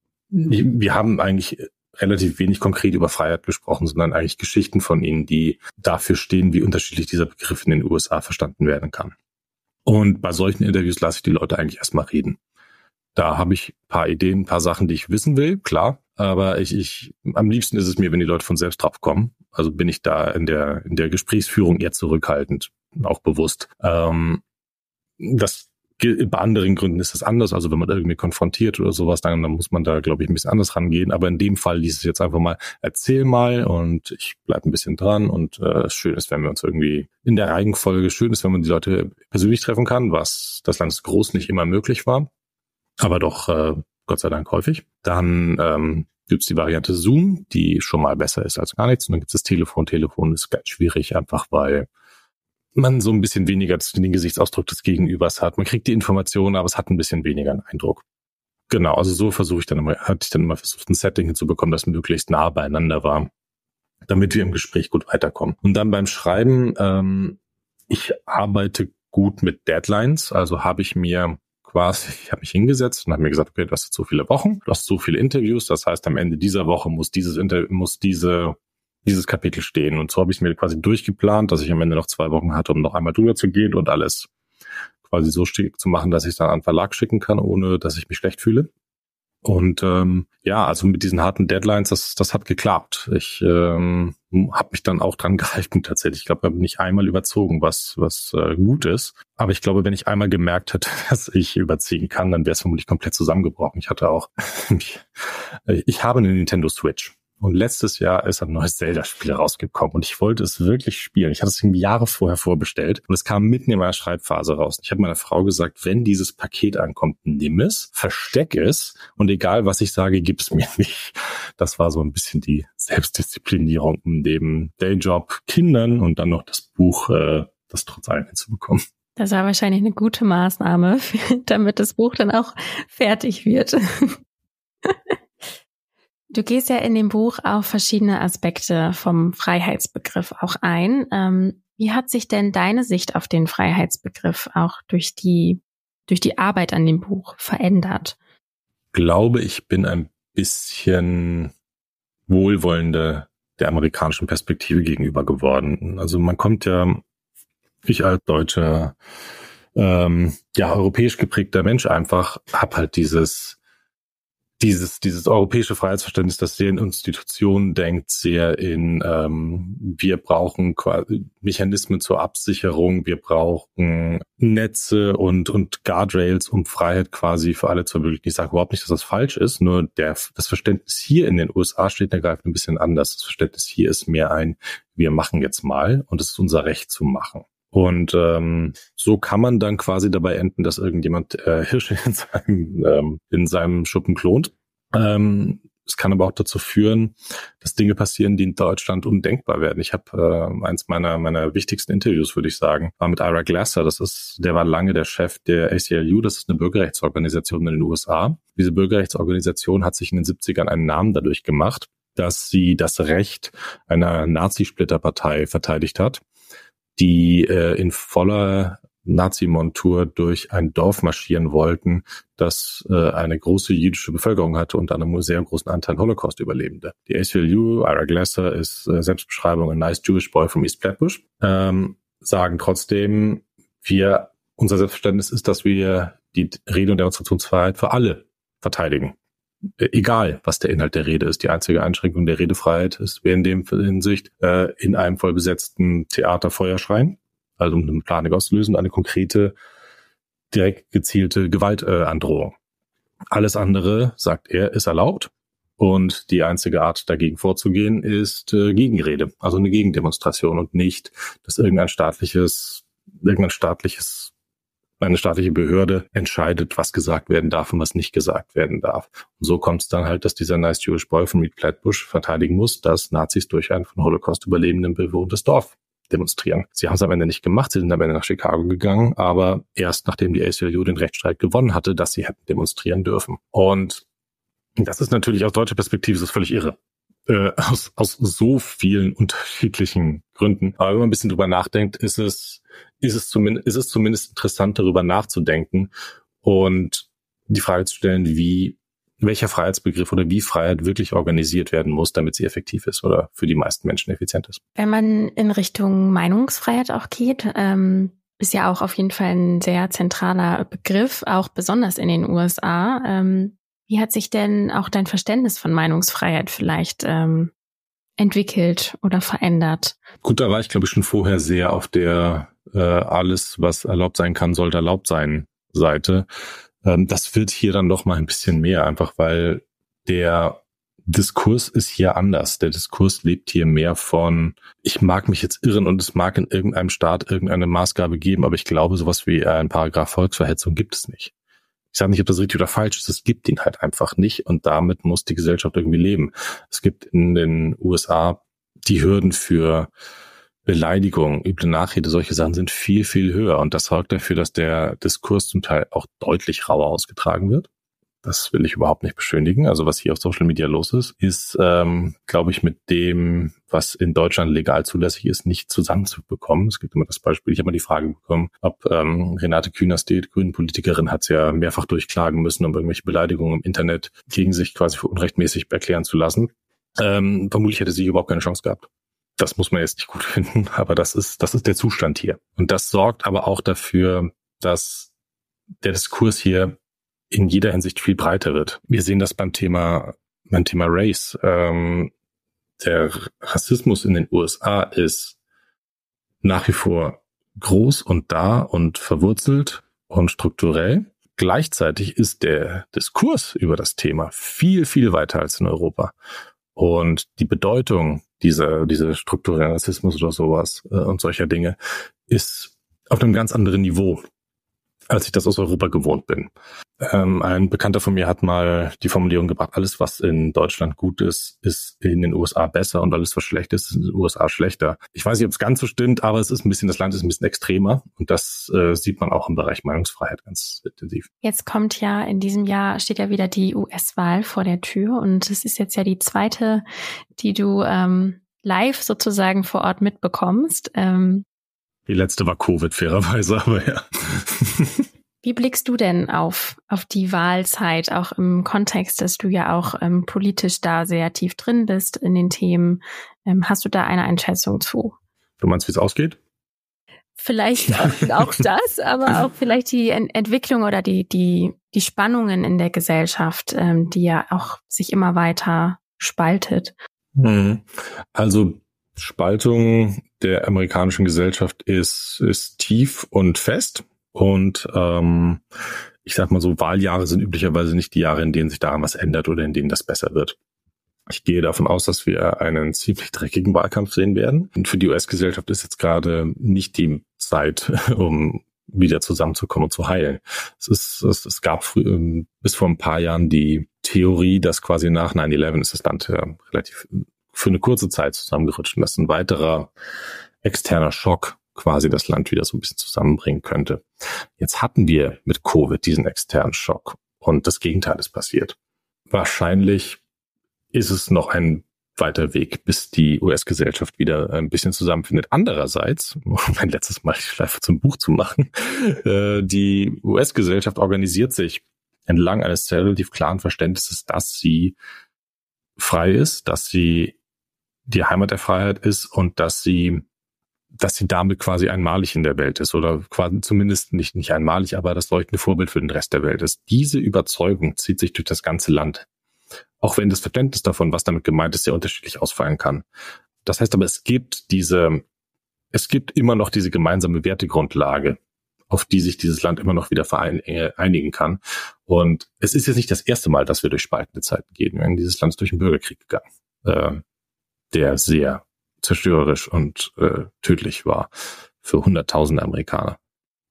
Speaker 1: wir haben eigentlich relativ wenig konkret über Freiheit gesprochen, sondern eigentlich Geschichten von ihnen, die dafür stehen, wie unterschiedlich dieser Begriff in den U S A verstanden werden kann. Und bei solchen Interviews lasse ich die Leute eigentlich erstmal reden. Da habe ich ein paar Ideen, ein paar Sachen, die ich wissen will, klar. Aber ich, ich, am liebsten ist es mir, wenn die Leute von selbst drauf kommen. Also bin ich da in der, in der Gesprächsführung eher zurückhaltend, auch bewusst. Ähm, das Bei anderen Gründen ist es anders. Also wenn man irgendwie konfrontiert oder sowas, dann, dann muss man da, glaube ich, ein bisschen anders rangehen. Aber in dem Fall hieß es jetzt einfach mal, erzähl mal und ich bleib ein bisschen dran. Und äh, schön ist, wenn wir uns irgendwie in der Reihenfolge, schön ist, wenn man die Leute persönlich treffen kann, was das Land ist groß nicht immer möglich war. Aber doch äh, Gott sei Dank häufig. Dann ähm, gibt es die Variante Zoom, die schon mal besser ist als gar nichts. Und dann gibt es das Telefon. Telefon ist ganz schwierig, einfach weil man so ein bisschen weniger den Gesichtsausdruck des Gegenübers hat. Man kriegt die Informationen, aber es hat ein bisschen weniger einen Eindruck. Genau, also so versuche ich dann immer, hatte ich dann immer versucht, ein Setting hinzubekommen, das möglichst nah beieinander war, damit wir im Gespräch gut weiterkommen. Und dann beim Schreiben, ähm, ich arbeite gut mit Deadlines, also habe ich mir quasi, ich habe mich hingesetzt und habe mir gesagt, okay, du hast jetzt so viele Wochen, du hast so viele Interviews, das heißt, am Ende dieser Woche muss dieses Inter- muss diese dieses Kapitel stehen. Und so habe ich es mir quasi durchgeplant, dass ich am Ende noch zwei Wochen hatte, um noch einmal drüber zu gehen und alles quasi so schick zu machen, dass ich es dann an den Verlag schicken kann, ohne dass ich mich schlecht fühle. Und ähm, ja, also mit diesen harten Deadlines, das das hat geklappt. Ich ähm, habe mich dann auch dran gehalten tatsächlich. Ich glaube, ich habe nicht einmal überzogen, was was äh, gut ist. Aber ich glaube, wenn ich einmal gemerkt hätte, dass ich überziehen kann, dann wäre es vermutlich komplett zusammengebrochen. Ich hatte auch, ich, ich habe eine Nintendo Switch. Und letztes Jahr ist ein neues Zelda-Spiel rausgekommen und ich wollte es wirklich spielen. Ich hatte es irgendwie Jahre vorher vorbestellt und es kam mitten in meiner Schreibphase raus. Ich habe meiner Frau gesagt, wenn dieses Paket ankommt, nimm es, versteck es und egal, was ich sage, gib's mir nicht. Das war so ein bisschen die Selbstdisziplinierung neben Dayjob, Kindern und dann noch das Buch, äh, das trotz allem hinzubekommen.
Speaker 3: Das war wahrscheinlich eine gute Maßnahme, damit das Buch dann auch fertig wird. Du gehst ja in dem Buch auf verschiedene Aspekte vom Freiheitsbegriff auch ein. Ähm, wie hat sich denn deine Sicht auf den Freiheitsbegriff auch durch die, durch die Arbeit an dem Buch verändert?
Speaker 1: Ich glaube, ich bin ein bisschen wohlwollender der amerikanischen Perspektive gegenüber geworden. Also man kommt ja, ich als deutscher, ähm, ja, europäisch geprägter Mensch einfach, hab halt dieses Dieses, dieses europäische Freiheitsverständnis, das sehr in Institutionen denkt, sehr in, ähm, wir brauchen quasi Mechanismen zur Absicherung, wir brauchen Netze und, und Guardrails, um Freiheit quasi für alle zu ermöglichen. Ich sage überhaupt nicht, dass das falsch ist, nur der, das Verständnis hier in den U S A steht ergreifend ein bisschen anders. Das Verständnis hier ist mehr ein, wir machen jetzt mal und es ist unser Recht zu machen. Und ähm, so kann man dann quasi dabei enden, dass irgendjemand äh, Hirsche in seinem, ähm, in seinem Schuppen klont. Ähm, es kann aber auch dazu führen, dass Dinge passieren, die in Deutschland undenkbar werden. Ich habe äh, eins meiner meiner wichtigsten Interviews, würde ich sagen, war mit Ira Glasser. Das ist, der war lange der Chef der A C L U. Das ist eine Bürgerrechtsorganisation in den U S A. Diese Bürgerrechtsorganisation hat sich in den siebzigern einen Namen dadurch gemacht, dass sie das Recht einer Nazi-Splitterpartei verteidigt hat, die äh, in voller Nazi-Montur durch ein Dorf marschieren wollten, das äh, eine große jüdische Bevölkerung hatte und einen sehr großen Anteil Holocaust-Überlebende. Die A C L U, Ira Glasser, ist äh, Selbstbeschreibung, a nice Jewish boy from East Flatbush, ähm, sagen trotzdem, wir, unser Selbstverständnis ist, dass wir die Rede- und Demonstrationsfreiheit für alle verteidigen. Egal, was der Inhalt der Rede ist. Die einzige Einschränkung der Redefreiheit ist in dem Hinsicht äh, in einem vollbesetzten Theater Feuerschreien, also um eine Panik auszulösen, eine konkrete, direkt gezielte Gewaltandrohung. Äh, Alles andere, sagt er, ist erlaubt und die einzige Art, dagegen vorzugehen, ist äh, Gegenrede, also eine Gegendemonstration und nicht, dass irgendein staatliches, irgendein staatliches eine staatliche Behörde entscheidet, was gesagt werden darf und was nicht gesagt werden darf. Und so kommt es dann halt, dass dieser nice Jewish boy von East Flatbush verteidigen muss, dass Nazis durch ein von Holocaust Überlebenden bewohntes Dorf demonstrieren. Sie haben es am Ende nicht gemacht, sie sind am Ende nach Chicago gegangen, aber erst nachdem die A C L U den Rechtsstreit gewonnen hatte, dass sie hätten demonstrieren dürfen. Und das ist natürlich aus deutscher Perspektive ist das völlig irre. Äh, aus, aus so vielen unterschiedlichen Gründen. Aber wenn man ein bisschen drüber nachdenkt, ist es, ist es zumindest, ist es zumindest interessant, darüber nachzudenken und die Frage zu stellen, wie, welcher Freiheitsbegriff oder wie Freiheit wirklich organisiert werden muss, damit sie effektiv ist oder für die meisten Menschen effizient ist.
Speaker 3: Wenn man in Richtung Meinungsfreiheit auch geht, ähm, ist ja auch auf jeden Fall ein sehr zentraler Begriff, auch besonders in den U S A. Ähm, Wie hat sich denn auch dein Verständnis von Meinungsfreiheit vielleicht ähm, entwickelt oder verändert?
Speaker 1: Gut, da war ich, glaube ich, schon vorher sehr auf der äh, alles, was erlaubt sein kann, sollte erlaubt sein Seite. Ähm, das wird hier dann doch mal ein bisschen mehr, einfach weil der Diskurs ist hier anders. Der Diskurs lebt hier mehr von, ich mag mich jetzt irren und es mag in irgendeinem Staat irgendeine Maßgabe geben, aber ich glaube, sowas wie ein Paragraph Volksverhetzung gibt es nicht. Ich sage nicht, ob das richtig oder falsch ist, es gibt ihn halt einfach nicht und damit muss die Gesellschaft irgendwie leben. Es gibt in den U S A die Hürden für Beleidigung, üble Nachrede, solche Sachen sind viel, viel höher und das sorgt dafür, dass der Diskurs zum Teil auch deutlich rauer ausgetragen wird. Das will ich überhaupt nicht beschönigen. Also was hier auf Social Media los ist, ist, ähm, glaube ich, mit dem, was in Deutschland legal zulässig ist, nicht zusammenzubekommen. Es gibt immer das Beispiel, ich habe mal die Frage bekommen, ob ähm, Renate Künast, die grünen Politikerin, hat es ja mehrfach durchklagen müssen, um irgendwelche Beleidigungen im Internet gegen sich quasi für unrechtmäßig erklären zu lassen. Ähm, vermutlich hätte sie überhaupt keine Chance gehabt. Das muss man jetzt nicht gut finden, aber das ist, das ist der Zustand hier. Und das sorgt aber auch dafür, dass der Diskurs hier in jeder Hinsicht viel breiter wird. Wir sehen das beim Thema, beim Thema Race. Ähm, der Rassismus in den U S A ist nach wie vor groß und da und verwurzelt und strukturell. Gleichzeitig ist der Diskurs über das Thema viel, viel weiter als in Europa. Und die Bedeutung dieser, dieser strukturellen Rassismus oder sowas äh, und solcher Dinge ist auf einem ganz anderen Niveau, als ich das aus Europa gewohnt bin. Ähm, ein Bekannter von mir hat mal die Formulierung gebracht, alles, was in Deutschland gut ist, ist in den U S A besser und alles, was schlecht ist, ist in den U S A schlechter. Ich weiß nicht, ob es ganz so stimmt, aber es ist ein bisschen, das Land ist ein bisschen extremer und das äh, sieht man auch im Bereich Meinungsfreiheit ganz intensiv.
Speaker 3: Jetzt kommt ja in diesem Jahr, steht ja wieder die U S-Wahl vor der Tür und es ist jetzt ja die zweite, die du ähm, live sozusagen vor Ort mitbekommst. Ähm,
Speaker 1: Die letzte war Covid, fairerweise, aber ja.
Speaker 3: Wie blickst du denn auf auf die Wahlzeit, auch im Kontext, dass du ja auch ähm, politisch da sehr tief drin bist in den Themen? Ähm, hast du da eine Einschätzung zu?
Speaker 1: Du meinst, wie es ausgeht?
Speaker 3: Vielleicht auch, auch das, aber auch vielleicht die Ent- Entwicklung oder die die die Spannungen in der Gesellschaft, ähm, die ja auch sich immer weiter spaltet.
Speaker 1: Hm. Also Spaltung der amerikanischen Gesellschaft ist ist tief und fest. Und ähm, ich sag mal so, Wahljahre sind üblicherweise nicht die Jahre, in denen sich daran was ändert oder in denen das besser wird. Ich gehe davon aus, dass wir einen ziemlich dreckigen Wahlkampf sehen werden. Und für die U S-Gesellschaft ist jetzt gerade nicht die Zeit, um wieder zusammenzukommen und zu heilen. Es ist, es, es gab früh, bis vor ein paar Jahren die Theorie, dass quasi nach nine eleven ist das Land ja relativ für eine kurze Zeit zusammengerutscht und dass ein weiterer externer Schock quasi das Land wieder so ein bisschen zusammenbringen könnte. Jetzt hatten wir mit Covid diesen externen Schock und das Gegenteil ist passiert. Wahrscheinlich ist es noch ein weiter Weg, bis die U S-Gesellschaft wieder ein bisschen zusammenfindet. Andererseits, um mein letztes Mal die Schleife zum Buch zu machen, die U S-Gesellschaft organisiert sich entlang eines relativ klaren Verständnisses, dass sie frei ist, dass sie die Heimat der Freiheit ist und dass sie dass sie damit quasi einmalig in der Welt ist oder quasi zumindest nicht nicht einmalig, aber das leuchtende Vorbild für den Rest der Welt ist. Diese Überzeugung zieht sich durch das ganze Land. Auch wenn das Verständnis davon, was damit gemeint ist, sehr unterschiedlich ausfallen kann. Das heißt aber, es gibt diese, es gibt immer noch diese gemeinsame Wertegrundlage, auf die sich dieses Land immer noch wieder vereinigen kann. Und es ist jetzt nicht das erste Mal, dass wir durch spaltende Zeiten gehen. Dieses Land ist durch einen Bürgerkrieg gegangen, äh, der sehr zerstörerisch und äh, tödlich war für Hunderttausende Amerikaner.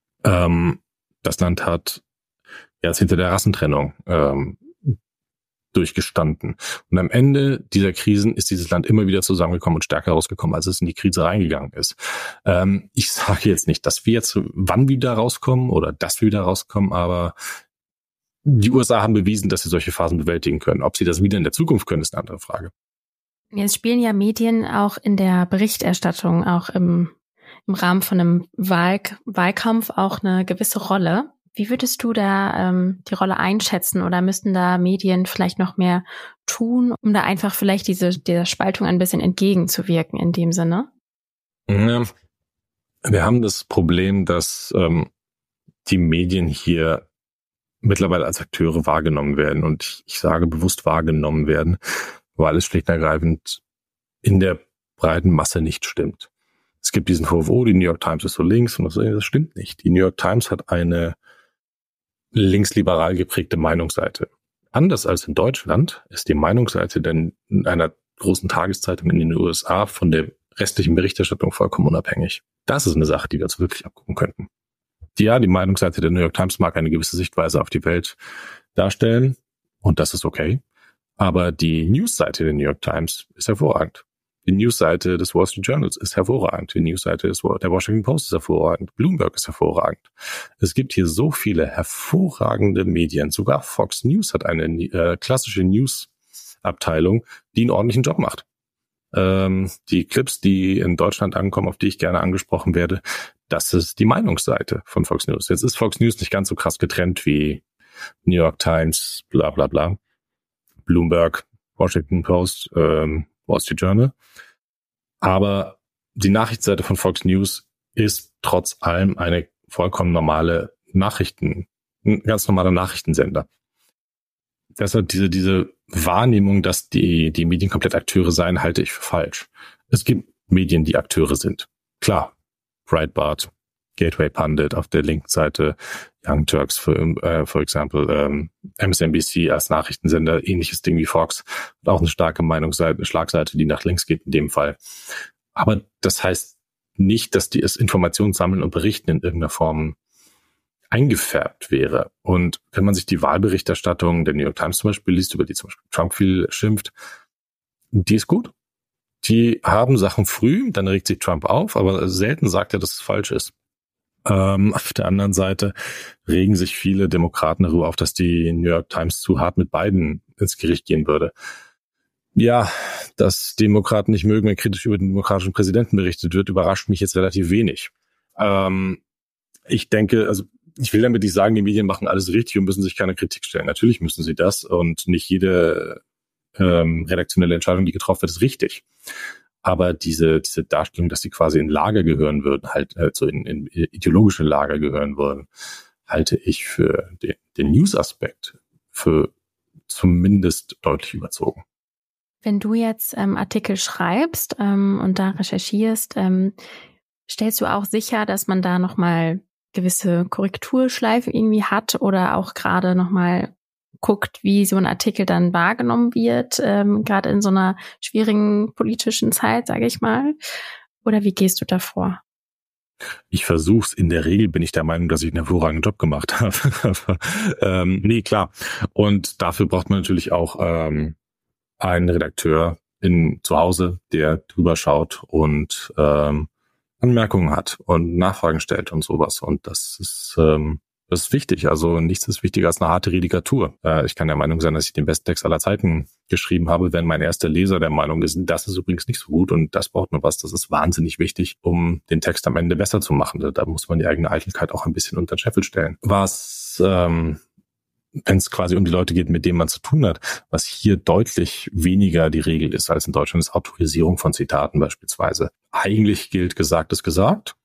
Speaker 1: Ähm, das Land hat Jahrzehnte der Rassentrennung ähm, durchgestanden. Und am Ende dieser Krisen ist dieses Land immer wieder zusammengekommen und stärker rausgekommen, als es in die Krise reingegangen ist. Ähm, ich sage jetzt nicht, dass wir jetzt wann wieder rauskommen oder dass wir wieder rauskommen, aber die U S A haben bewiesen, dass sie solche Phasen bewältigen können. Ob sie das wieder in der Zukunft können, ist eine andere Frage.
Speaker 3: Jetzt spielen ja Medien auch in der Berichterstattung, auch im, im Rahmen von einem Wahl, Wahlkampf auch eine gewisse Rolle. Wie würdest du da ähm, die Rolle einschätzen oder müssten da Medien vielleicht noch mehr tun, um da einfach vielleicht diese der Spaltung ein bisschen entgegenzuwirken in dem Sinne?
Speaker 1: Ja, wir haben das Problem, dass ähm, die Medien hier mittlerweile als Akteure wahrgenommen werden. Und ich, ich sage bewusst wahrgenommen werden, weil es schlicht und ergreifend in der breiten Masse nicht stimmt. Es gibt diesen Vorwurf, oh, die New York Times ist so links, und das, das stimmt nicht. Die New York Times hat eine linksliberal geprägte Meinungsseite. Anders als in Deutschland ist die Meinungsseite denn in einer großen Tageszeitung in den U S A von der restlichen Berichterstattung vollkommen unabhängig. Das ist eine Sache, die wir uns wirklich abgucken könnten. Die, ja, die Meinungsseite der New York Times mag eine gewisse Sichtweise auf die Welt darstellen und das ist okay. Aber die Newsseite der New York Times ist hervorragend. Die Newsseite des Wall Street Journals ist hervorragend. Die Newsseite der Washington Post ist hervorragend. Bloomberg ist hervorragend. Es gibt hier so viele hervorragende Medien. Sogar Fox News hat eine äh, klassische News-Abteilung, die einen ordentlichen Job macht. Ähm, die Clips, die in Deutschland ankommen, auf die ich gerne angesprochen werde, das ist die Meinungsseite von Fox News. Jetzt ist Fox News nicht ganz so krass getrennt wie New York Times, bla bla bla, Bloomberg, Washington Post, ähm, Wall Street Journal. Aber die Nachrichtenseite von Fox News ist trotz allem eine vollkommen normale Nachrichten, ein ganz normaler Nachrichtensender. Deshalb diese, diese Wahrnehmung, dass die, die Medien komplett Akteure seien, halte ich für falsch. Es gibt Medien, die Akteure sind. Klar, Breitbart, Gateway Pundit auf der linken Seite, Young Turks, für, äh, for example, ähm, M S N B C als Nachrichtensender, ähnliches Ding wie Fox, und auch eine starke Meinungsseite, eine Schlagseite, die nach links geht in dem Fall. Aber das heißt nicht, dass die es Informationen sammeln und berichten in irgendeiner Form eingefärbt wäre. Und wenn man sich die Wahlberichterstattung der New York Times zum Beispiel liest, über die zum Beispiel Trump viel schimpft, die ist gut. Die haben Sachen früh, dann regt sich Trump auf, aber selten sagt er, dass es falsch ist. Ähm, auf der anderen Seite regen sich viele Demokraten darüber auf, dass die New York Times zu hart mit Biden ins Gericht gehen würde. Ja, dass Demokraten nicht mögen, wenn kritisch über den demokratischen Präsidenten berichtet wird, überrascht mich jetzt relativ wenig. Ähm, ich denke, also ich will damit nicht sagen, die Medien machen alles richtig und müssen sich keine Kritik stellen. Natürlich müssen sie das und nicht jede ähm, redaktionelle Entscheidung, die getroffen wird, ist richtig. Aber diese diese Darstellung, dass sie quasi in Lager gehören würden, halt also in, in ideologische Lager gehören würden, halte ich für den, den News-Aspekt für zumindest deutlich überzogen.
Speaker 3: Wenn du jetzt ähm, Artikel schreibst ähm, und da recherchierst, ähm, stellst du auch sicher, dass man da nochmal gewisse Korrekturschleifen irgendwie hat oder auch gerade nochmal guckt, wie so ein Artikel dann wahrgenommen wird, ähm, gerade in so einer schwierigen politischen Zeit, sage ich mal? Oder wie gehst du da vor?
Speaker 1: Ich versuch's. In der Regel bin ich der Meinung, dass ich einen hervorragenden Job gemacht habe. ähm, nee, klar. Und dafür braucht man natürlich auch ähm, einen Redakteur in zu Hause, der drüber schaut und ähm, Anmerkungen hat und Nachfragen stellt und sowas. Und das ist ähm, das ist wichtig. Also nichts ist wichtiger als eine harte Redikatur. Äh, ich kann der Meinung sein, dass ich den besten Text aller Zeiten geschrieben habe, wenn mein erster Leser der Meinung ist, das ist übrigens nicht so gut und das braucht nur was. Das ist wahnsinnig wichtig, um den Text am Ende besser zu machen. Da, da muss man die eigene Eitelkeit auch ein bisschen unter den Scheffel stellen. Was ähm, wenn es quasi um die Leute geht, mit denen man zu tun hat, was hier deutlich weniger die Regel ist als in Deutschland, ist Autorisierung von Zitaten beispielsweise. Eigentlich gilt, gesagt ist gesagt.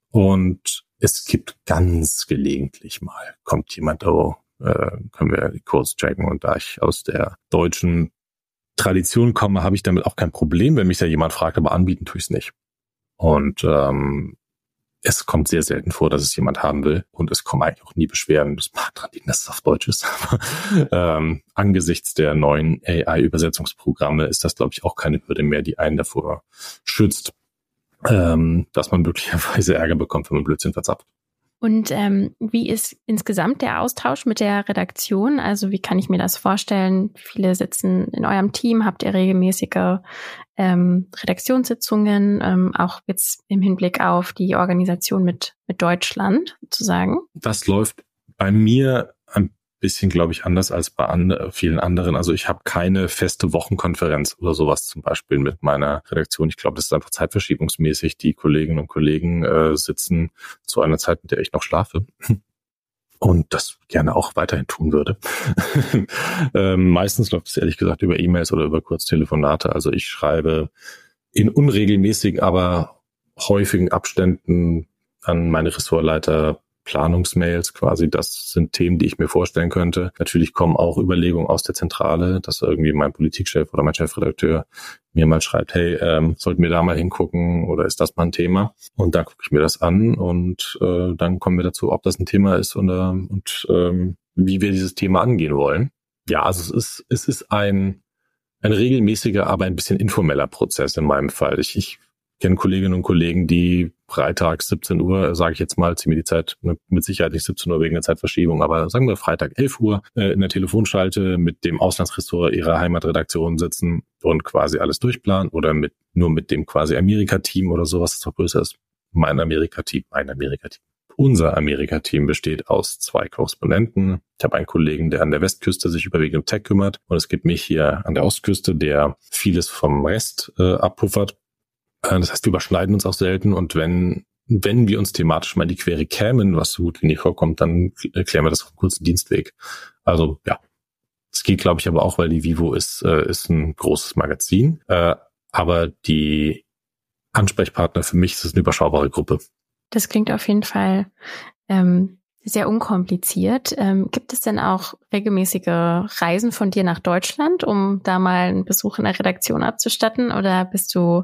Speaker 1: Und es gibt ganz gelegentlich mal, kommt jemand, oh, äh, können wir kurz checken. Und da ich aus der deutschen Tradition komme, habe ich damit auch kein Problem, wenn mich da jemand fragt, aber anbieten tue ich es nicht. Und ähm, es kommt sehr selten vor, dass es jemand haben will und es kommen eigentlich auch nie Beschwerden. Das mag daran liegen, dass es auf Deutsch ist. Aber ähm, angesichts der neuen A I-Übersetzungsprogramme ist das, glaube ich, auch keine Hürde mehr, die einen davor schützt, ähm, dass man möglicherweise Ärger bekommt, wenn man Blödsinn verzapft.
Speaker 3: Und ähm, wie ist insgesamt der Austausch mit der Redaktion? Also wie kann ich mir das vorstellen? Viele sitzen in eurem Team, habt ihr regelmäßige ähm, Redaktionssitzungen, ähm, auch jetzt im Hinblick auf die Organisation mit, mit Deutschland sozusagen?
Speaker 1: Das läuft bei mir ein bisschen, glaube ich, anders als bei and- vielen anderen. Also ich habe keine feste Wochenkonferenz oder sowas zum Beispiel mit meiner Redaktion. Ich glaube, das ist einfach zeitverschiebungsmäßig. Die Kolleginnen und Kollegen äh, sitzen zu einer Zeit, in der ich noch schlafe und das gerne auch weiterhin tun würde. ähm, meistens läuft es ehrlich gesagt über E-Mails oder über Kurztelefonate. Also ich schreibe in unregelmäßigen, aber häufigen Abständen an meine Ressortleiter Planungsmails quasi, das sind Themen, die ich mir vorstellen könnte. Natürlich kommen auch Überlegungen aus der Zentrale, dass irgendwie mein Politikchef oder mein Chefredakteur mir mal schreibt, hey, ähm, sollten wir da mal hingucken oder ist das mal ein Thema? Und dann gucke ich mir das an und äh, dann kommen wir dazu, ob das ein Thema ist und, äh, und ähm, wie wir dieses Thema angehen wollen. Ja, also es ist es ist ein ein regelmäßiger, aber ein bisschen informeller Prozess in meinem Fall. Ich, ich kenne Kolleginnen und Kollegen, die Freitag siebzehn Uhr, sage ich jetzt mal, zieh mir die Zeit, mit Sicherheit nicht siebzehn Uhr wegen der Zeitverschiebung, aber sagen wir Freitag elf Uhr äh, in der Telefonschalte mit dem Auslandsressort ihrer Heimatredaktion sitzen und quasi alles durchplanen oder mit nur mit dem quasi Amerika-Team oder sowas, das doch größer ist. Mein Amerika-Team, mein Amerika-Team. Unser Amerika-Team besteht aus zwei Korrespondenten. Ich habe einen Kollegen, der an der Westküste sich überwiegend um Tech kümmert und es gibt mich hier an der Ostküste, der vieles vom Rest äh, abpuffert. Das heißt, wir überschneiden uns auch selten und wenn wenn wir uns thematisch mal in die Quere kämen, was so gut wie nicht vorkommt, dann klären wir das auf einem kurzen Dienstweg. Also ja, es geht, glaube ich, aber auch, weil die Vivo ist äh, ist ein großes Magazin, äh, aber die Ansprechpartner für mich ist es eine überschaubare Gruppe.
Speaker 3: Das klingt auf jeden Fall ähm, sehr unkompliziert. Ähm, gibt es denn auch regelmäßige Reisen von dir nach Deutschland, um da mal einen Besuch in der Redaktion abzustatten, oder bist du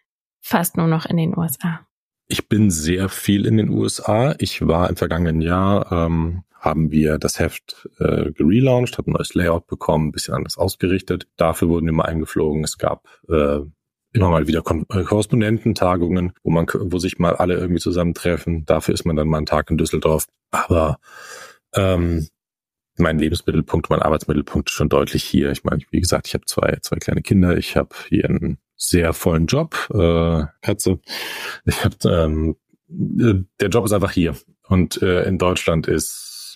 Speaker 3: fast nur noch in den U S A?
Speaker 1: Ich bin sehr viel in den U S A. Ich war im vergangenen Jahr, ähm, haben wir das Heft äh, gelauncht, haben ein neues Layout bekommen, ein bisschen anders ausgerichtet. Dafür wurden wir mal eingeflogen. Es gab äh, immer mal wieder Kon- äh, Korrespondententagungen, wo man, wo sich mal alle irgendwie zusammentreffen. Dafür ist man dann mal einen Tag in Düsseldorf. Aber ähm, mein Lebensmittelpunkt, mein Arbeitsmittelpunkt ist schon deutlich hier. Ich meine, wie gesagt, ich habe zwei zwei kleine Kinder. Ich habe hier einen sehr vollen Job, äh, Katze. Ich hab, ähm, der Job ist einfach hier und äh, in Deutschland ist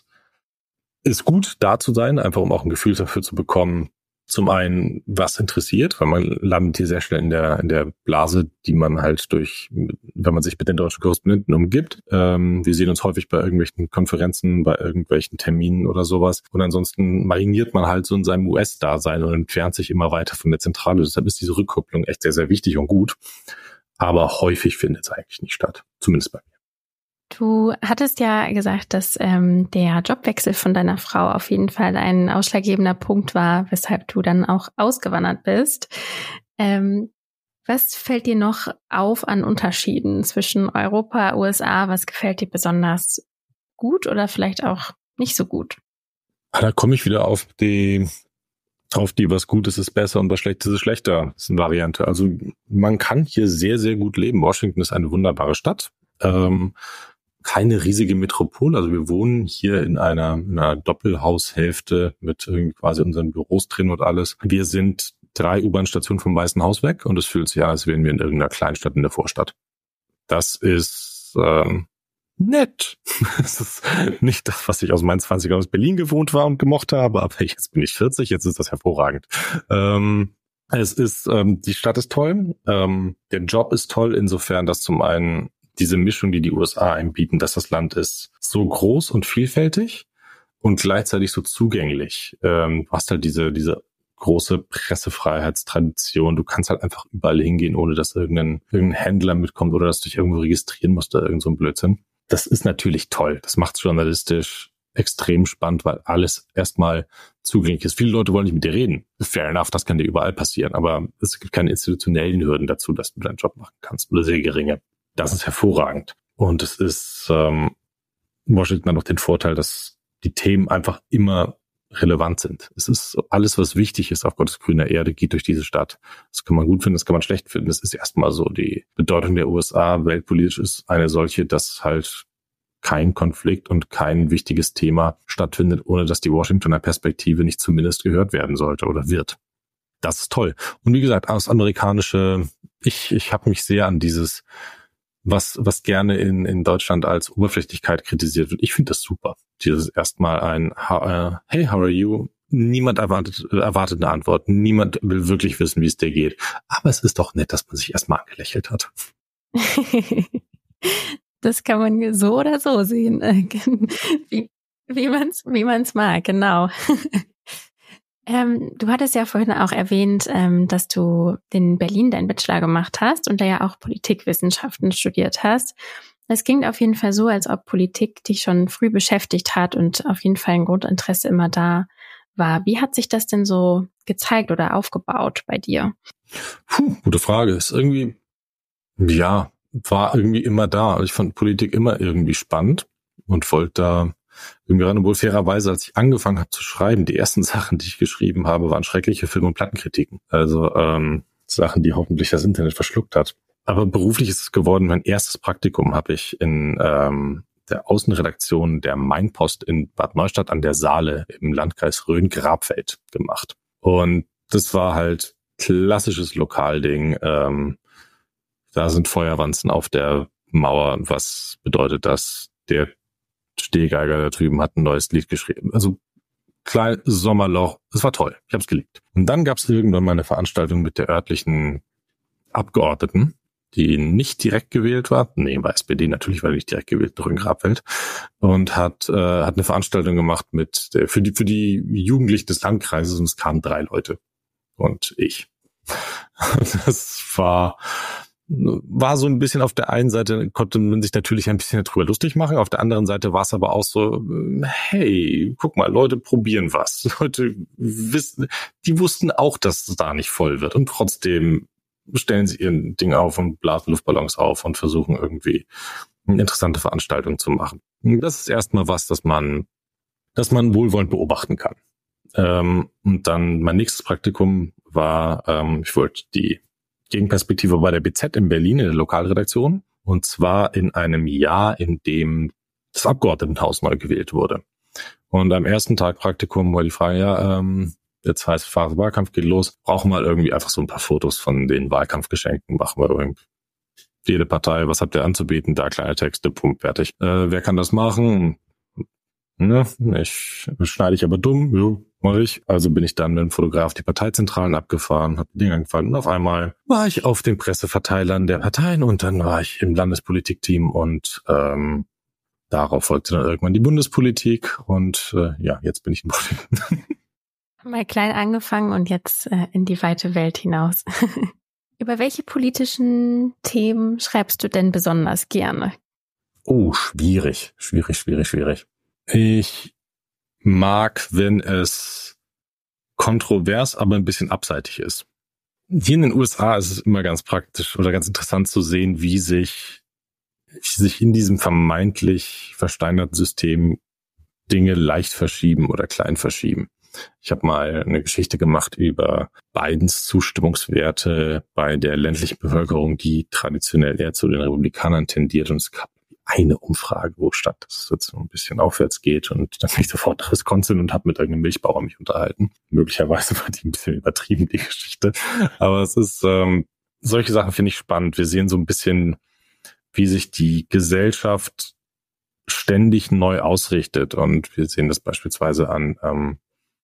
Speaker 1: ist gut, da zu sein, einfach um auch ein Gefühl dafür zu bekommen. Zum einen, was interessiert, weil man landet hier sehr schnell in der in der Blase, die man halt durch, wenn man sich mit den deutschen Korrespondenten umgibt. Ähm, wir sehen uns häufig bei irgendwelchen Konferenzen, bei irgendwelchen Terminen oder sowas. Und ansonsten mariniert man halt so in seinem U S-Dasein und entfernt sich immer weiter von der Zentrale. Deshalb ist diese Rückkopplung echt sehr, sehr wichtig und gut. Aber häufig findet es eigentlich nicht statt, zumindest bei mir.
Speaker 3: Du hattest ja gesagt, dass ähm, der Jobwechsel von deiner Frau auf jeden Fall ein ausschlaggebender Punkt war, weshalb du dann auch ausgewandert bist. Ähm, was fällt dir noch auf an Unterschieden zwischen Europa, U S A? Was gefällt dir besonders gut oder vielleicht auch nicht so gut?
Speaker 1: Ah, da komme ich wieder auf die, auf die, was Gutes ist besser und was Schlechtes ist schlechter. Das ist eine Variante. Also man kann hier sehr, sehr gut leben. Washington ist eine wunderbare Stadt. Ähm, keine riesige Metropole, also wir wohnen hier in einer, in einer Doppelhaushälfte mit irgendwie quasi unseren Büros drin und alles. Wir sind drei U-Bahn-Stationen vom Weißen Haus weg und es fühlt sich an, als wären wir in irgendeiner Kleinstadt in der Vorstadt. Das ist ähm, nett. Das ist nicht das, was ich aus meinen zwanzigern aus Berlin gewohnt war und gemocht habe, aber jetzt bin ich vierzig, jetzt ist das hervorragend. Ähm, es ist, ähm, die Stadt ist toll, ähm, der Job ist toll, insofern, dass zum einen diese Mischung, die die U S A einbieten, dass das Land ist so groß und vielfältig und gleichzeitig so zugänglich. Ähm, du hast halt diese diese große Pressefreiheitstradition. Du kannst halt einfach überall hingehen, ohne dass irgendein, irgendein Händler mitkommt oder dass du dich irgendwo registrieren musst oder irgend so ein Blödsinn. Das ist natürlich toll. Das macht es journalistisch extrem spannend, weil alles erstmal zugänglich ist. Viele Leute wollen nicht mit dir reden. Fair enough, das kann dir überall passieren. Aber es gibt keine institutionellen Hürden dazu, dass du deinen Job machen kannst oder sehr geringe. Das ist hervorragend. Und es ist, ähm, Washington hat noch den Vorteil, dass die Themen einfach immer relevant sind. Es ist alles, was wichtig ist auf Gottes grüner Erde, geht durch diese Stadt. Das kann man gut finden, das kann man schlecht finden. Das ist erstmal so. Die Bedeutung der U S A weltpolitisch ist eine solche, dass halt kein Konflikt und kein wichtiges Thema stattfindet, ohne dass die Washingtoner Perspektive nicht zumindest gehört werden sollte oder wird. Das ist toll. Und wie gesagt, aus amerikanische, ich ich habe mich sehr an dieses, was was gerne in in Deutschland als Oberflächlichkeit kritisiert wird. Ich finde das super. Dieses erstmal ein uh, Hey, how are you? Niemand erwartet erwartet eine Antwort. Niemand will wirklich wissen, wie es dir geht. Aber es ist doch nett, dass man sich erstmal angelächelt hat.
Speaker 3: Das kann man so oder so sehen, wie, wie man es wie man's mag, genau. ähm, du hattest ja vorhin auch erwähnt, ähm, dass du in Berlin deinen Bachelor gemacht hast und da ja auch Politikwissenschaften studiert hast. Es klingt auf jeden Fall so, als ob Politik dich schon früh beschäftigt hat und auf jeden Fall ein Grundinteresse immer da war. Wie hat sich das denn so gezeigt oder aufgebaut bei dir?
Speaker 1: Puh, gute Frage. Ist irgendwie, ja, war irgendwie immer da. Ich fand Politik immer irgendwie spannend und wollte da irgendwie ran, obwohl fairerweise, als ich angefangen habe zu schreiben, die ersten Sachen, die ich geschrieben habe, waren schreckliche Film- und Plattenkritiken. Also ähm, Sachen, die hoffentlich das Internet verschluckt hat. Aber beruflich ist es geworden. Mein erstes Praktikum habe ich in ähm, der Außenredaktion der Mainpost in Bad Neustadt an der Saale im Landkreis Rhön-Grabfeld gemacht. Und das war halt klassisches Lokalding. Ähm, Da sind Feuerwanzen auf der Mauer. Was bedeutet das? Der Stehgeiger da drüben hat ein neues Lied geschrieben. Also klein Sommerloch. Es war toll. Ich habe es geliebt. Und dann gab es irgendwann mal eine Veranstaltung mit der örtlichen Abgeordneten, die nicht direkt gewählt war. Nee, war S P D, natürlich war die nicht direkt gewählt, noch in Grabfeld. Und hat äh, hat eine Veranstaltung gemacht mit der, für die für die Jugendlichen des Landkreises, und es kamen drei Leute und ich. Das war war so ein bisschen, auf der einen Seite konnte man sich natürlich ein bisschen darüber lustig machen, auf der anderen Seite war es aber auch so, hey, guck mal, Leute probieren was. Leute wissen, die wussten auch, dass es da nicht voll wird und trotzdem stellen sie ihren Ding auf und blasen Luftballons auf und versuchen irgendwie eine interessante Veranstaltung zu machen. Das ist erstmal was, das man, das man wohlwollend beobachten kann. Ähm, und dann mein nächstes Praktikum war, ähm, ich wollte die Gegenperspektive bei der B Z in Berlin in der Lokalredaktion, und zwar in einem Jahr, in dem das Abgeordnetenhaus neu gewählt wurde. Und am ersten Tag Praktikum war die Frage, ja, ähm, jetzt heißt Phase Wahlkampf geht los, brauchen wir irgendwie einfach so ein paar Fotos von den Wahlkampfgeschenken, machen wir irgendwie jede Partei, was habt ihr anzubieten, da kleine Texte, Punkt, fertig. Äh, wer kann das machen? Ne, ich schneide ich aber dumm, jo, mache ich. Also bin ich dann mit dem Fotograf die Parteizentralen abgefahren, habe die Dinge angefallen und auf einmal war ich auf den Presseverteilern der Parteien und dann war ich im Landespolitikteam und ähm, darauf folgte dann irgendwann die Bundespolitik und äh, ja, jetzt bin ich in Politik.
Speaker 3: Mal klein angefangen und jetzt äh, in die weite Welt hinaus. Über welche politischen Themen schreibst du denn besonders gerne?
Speaker 1: Oh, schwierig, schwierig, schwierig, schwierig. Ich mag, wenn es kontrovers, aber ein bisschen abseitig ist. Hier in den U S A ist es immer ganz praktisch oder ganz interessant zu sehen, wie sich, wie sich in diesem vermeintlich versteinerten System Dinge leicht verschieben oder klein verschieben. Ich habe mal eine Geschichte gemacht über Bidens Zustimmungswerte bei der ländlichen Bevölkerung, die traditionell eher zu den Republikanern tendiert, und es gab eine Umfrage, wo stand, dass es jetzt so ein bisschen aufwärts geht, und dann bin ich sofort nach Wisconsin und habe mit irgendeinem Milchbauer mich unterhalten. Möglicherweise war die ein bisschen übertrieben, die Geschichte. Aber es ist, ähm, solche Sachen finde ich spannend. Wir sehen so ein bisschen, wie sich die Gesellschaft ständig neu ausrichtet, und wir sehen das beispielsweise an ähm,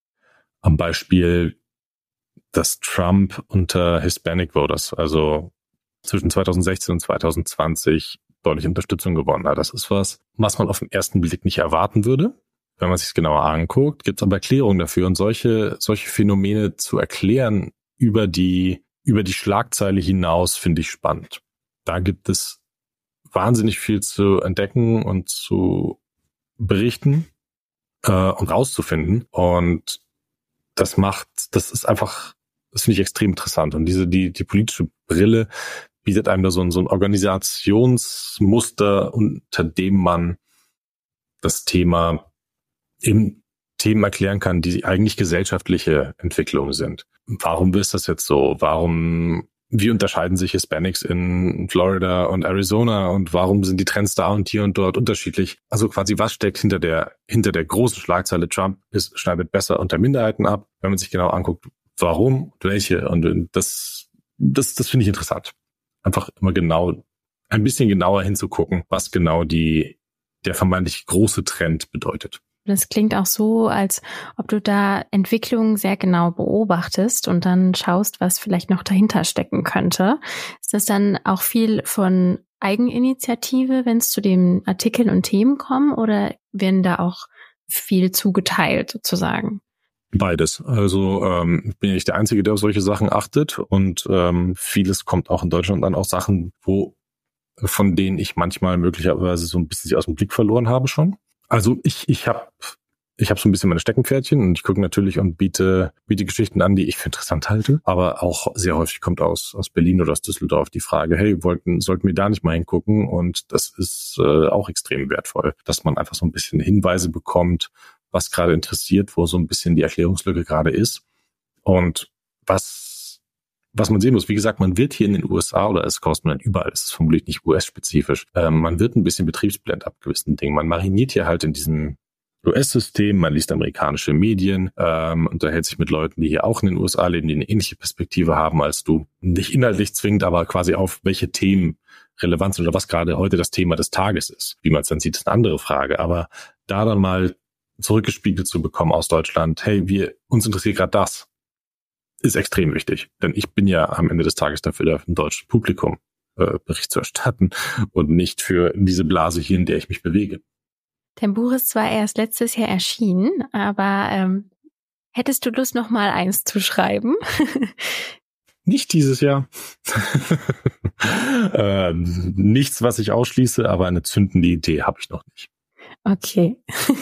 Speaker 1: am Beispiel, dass Trump unter Hispanic Voters, also zwischen zweitausendsechzehn und zweitausendzwanzig, deutlich Unterstützung gewonnen hat. Das ist was, was man auf den ersten Blick nicht erwarten würde. Wenn man sich es genauer anguckt, gibt es aber Erklärungen dafür. Und solche solche Phänomene zu erklären über die über die Schlagzeile hinaus, finde ich spannend. Da gibt es wahnsinnig viel zu entdecken und zu berichten äh, und rauszufinden. Und das macht, das ist einfach, das finde ich extrem interessant. Und diese die die politische Brille bietet einem da so ein, so ein Organisationsmuster, unter dem man das Thema im Themen erklären kann, die eigentlich gesellschaftliche Entwicklungen sind. Warum ist das jetzt so? Warum wie unterscheiden sich Hispanics in Florida und Arizona und warum sind die Trends da und hier und dort unterschiedlich? Also quasi, was steckt hinter der hinter der großen Schlagzeile Trump ist, schneidet besser unter Minderheiten ab, wenn man sich genau anguckt, warum und welche. Und das, das, das finde ich interessant. Einfach immer genau, ein bisschen genauer hinzugucken, was genau die der vermeintlich große Trend bedeutet.
Speaker 3: Das klingt auch so, als ob du da Entwicklungen sehr genau beobachtest und dann schaust, was vielleicht noch dahinter stecken könnte. Ist das dann auch viel von Eigeninitiative, wenn es zu den Artikeln und Themen kommt, oder werden da auch viel zugeteilt sozusagen?
Speaker 1: Beides. Also ähm, ich bin ja nicht der Einzige, der auf solche Sachen achtet, und ähm, vieles kommt auch in Deutschland dann auch Sachen, wo von denen ich manchmal möglicherweise so ein bisschen sie aus dem Blick verloren habe schon. Also ich ich habe ich habe so ein bisschen meine Steckenpferdchen und ich gucke natürlich und biete biete Geschichten an, die ich für interessant halte. Aber auch sehr häufig kommt aus aus Berlin oder aus Düsseldorf die Frage, hey, wollten sollten wir da nicht mal hingucken? Und das ist äh, auch extrem wertvoll, dass man einfach so ein bisschen Hinweise bekommt, was gerade interessiert, wo so ein bisschen die Erklärungslücke gerade ist und was was man sehen muss. Wie gesagt, man wird hier in den U S A, oder es kostet man überall, es ist vermutlich nicht U S-spezifisch, ähm, man wird ein bisschen betriebsblind ab gewissen Dingen. Man mariniert hier halt in diesem U S-System, man liest amerikanische Medien, ähm, unterhält sich mit Leuten, die hier auch in den U S A leben, die eine ähnliche Perspektive haben als du. Nicht inhaltlich zwingend, aber quasi auf welche Themen relevant sind oder was gerade heute das Thema des Tages ist. Wie man es dann sieht, ist eine andere Frage. Aber da dann mal zurückgespiegelt zu bekommen aus Deutschland, hey, wir uns interessiert gerade das, ist extrem wichtig. Denn ich bin ja am Ende des Tages dafür, für ein deutsches Publikum äh, Bericht zu erstatten und nicht für diese Blase hier, in der ich mich bewege.
Speaker 3: Dein Buch ist zwar erst letztes Jahr erschienen, aber ähm, hättest du Lust, noch mal eins zu schreiben?
Speaker 1: Nicht dieses Jahr. äh, nichts, was ich ausschließe, aber eine zündende Idee habe ich noch nicht.
Speaker 3: Okay.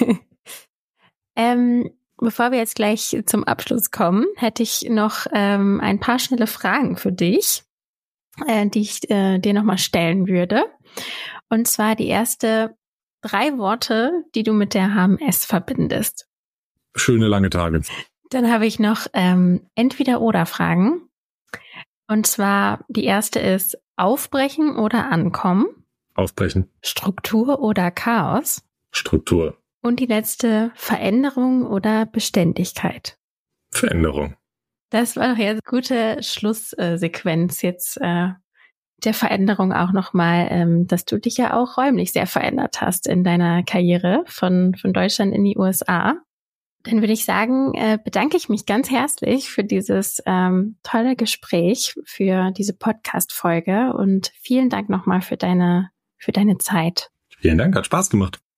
Speaker 3: ähm, bevor wir jetzt gleich zum Abschluss kommen, hätte ich noch ähm, ein paar schnelle Fragen für dich, äh, die ich äh, dir nochmal stellen würde. Und zwar die erste: drei Worte, die du mit der H M S verbindest.
Speaker 1: Schöne lange Tage.
Speaker 3: Dann habe ich noch ähm, Entweder-oder-Fragen. Und zwar die erste ist: Aufbrechen oder Ankommen?
Speaker 1: Aufbrechen.
Speaker 3: Struktur oder Chaos?
Speaker 1: Struktur.
Speaker 3: Und die letzte: Veränderung oder Beständigkeit?
Speaker 1: Veränderung.
Speaker 3: Das war doch jetzt eine gute Schlusssequenz jetzt äh, der Veränderung auch nochmal, ähm, dass du dich ja auch räumlich sehr verändert hast in deiner Karriere von, von Deutschland in die U S A. Dann würde ich sagen, äh, bedanke ich mich ganz herzlich für dieses ähm, tolle Gespräch, für diese Podcast-Folge und vielen Dank nochmal für deine, für deine Zeit.
Speaker 1: Vielen Dank, hat Spaß gemacht.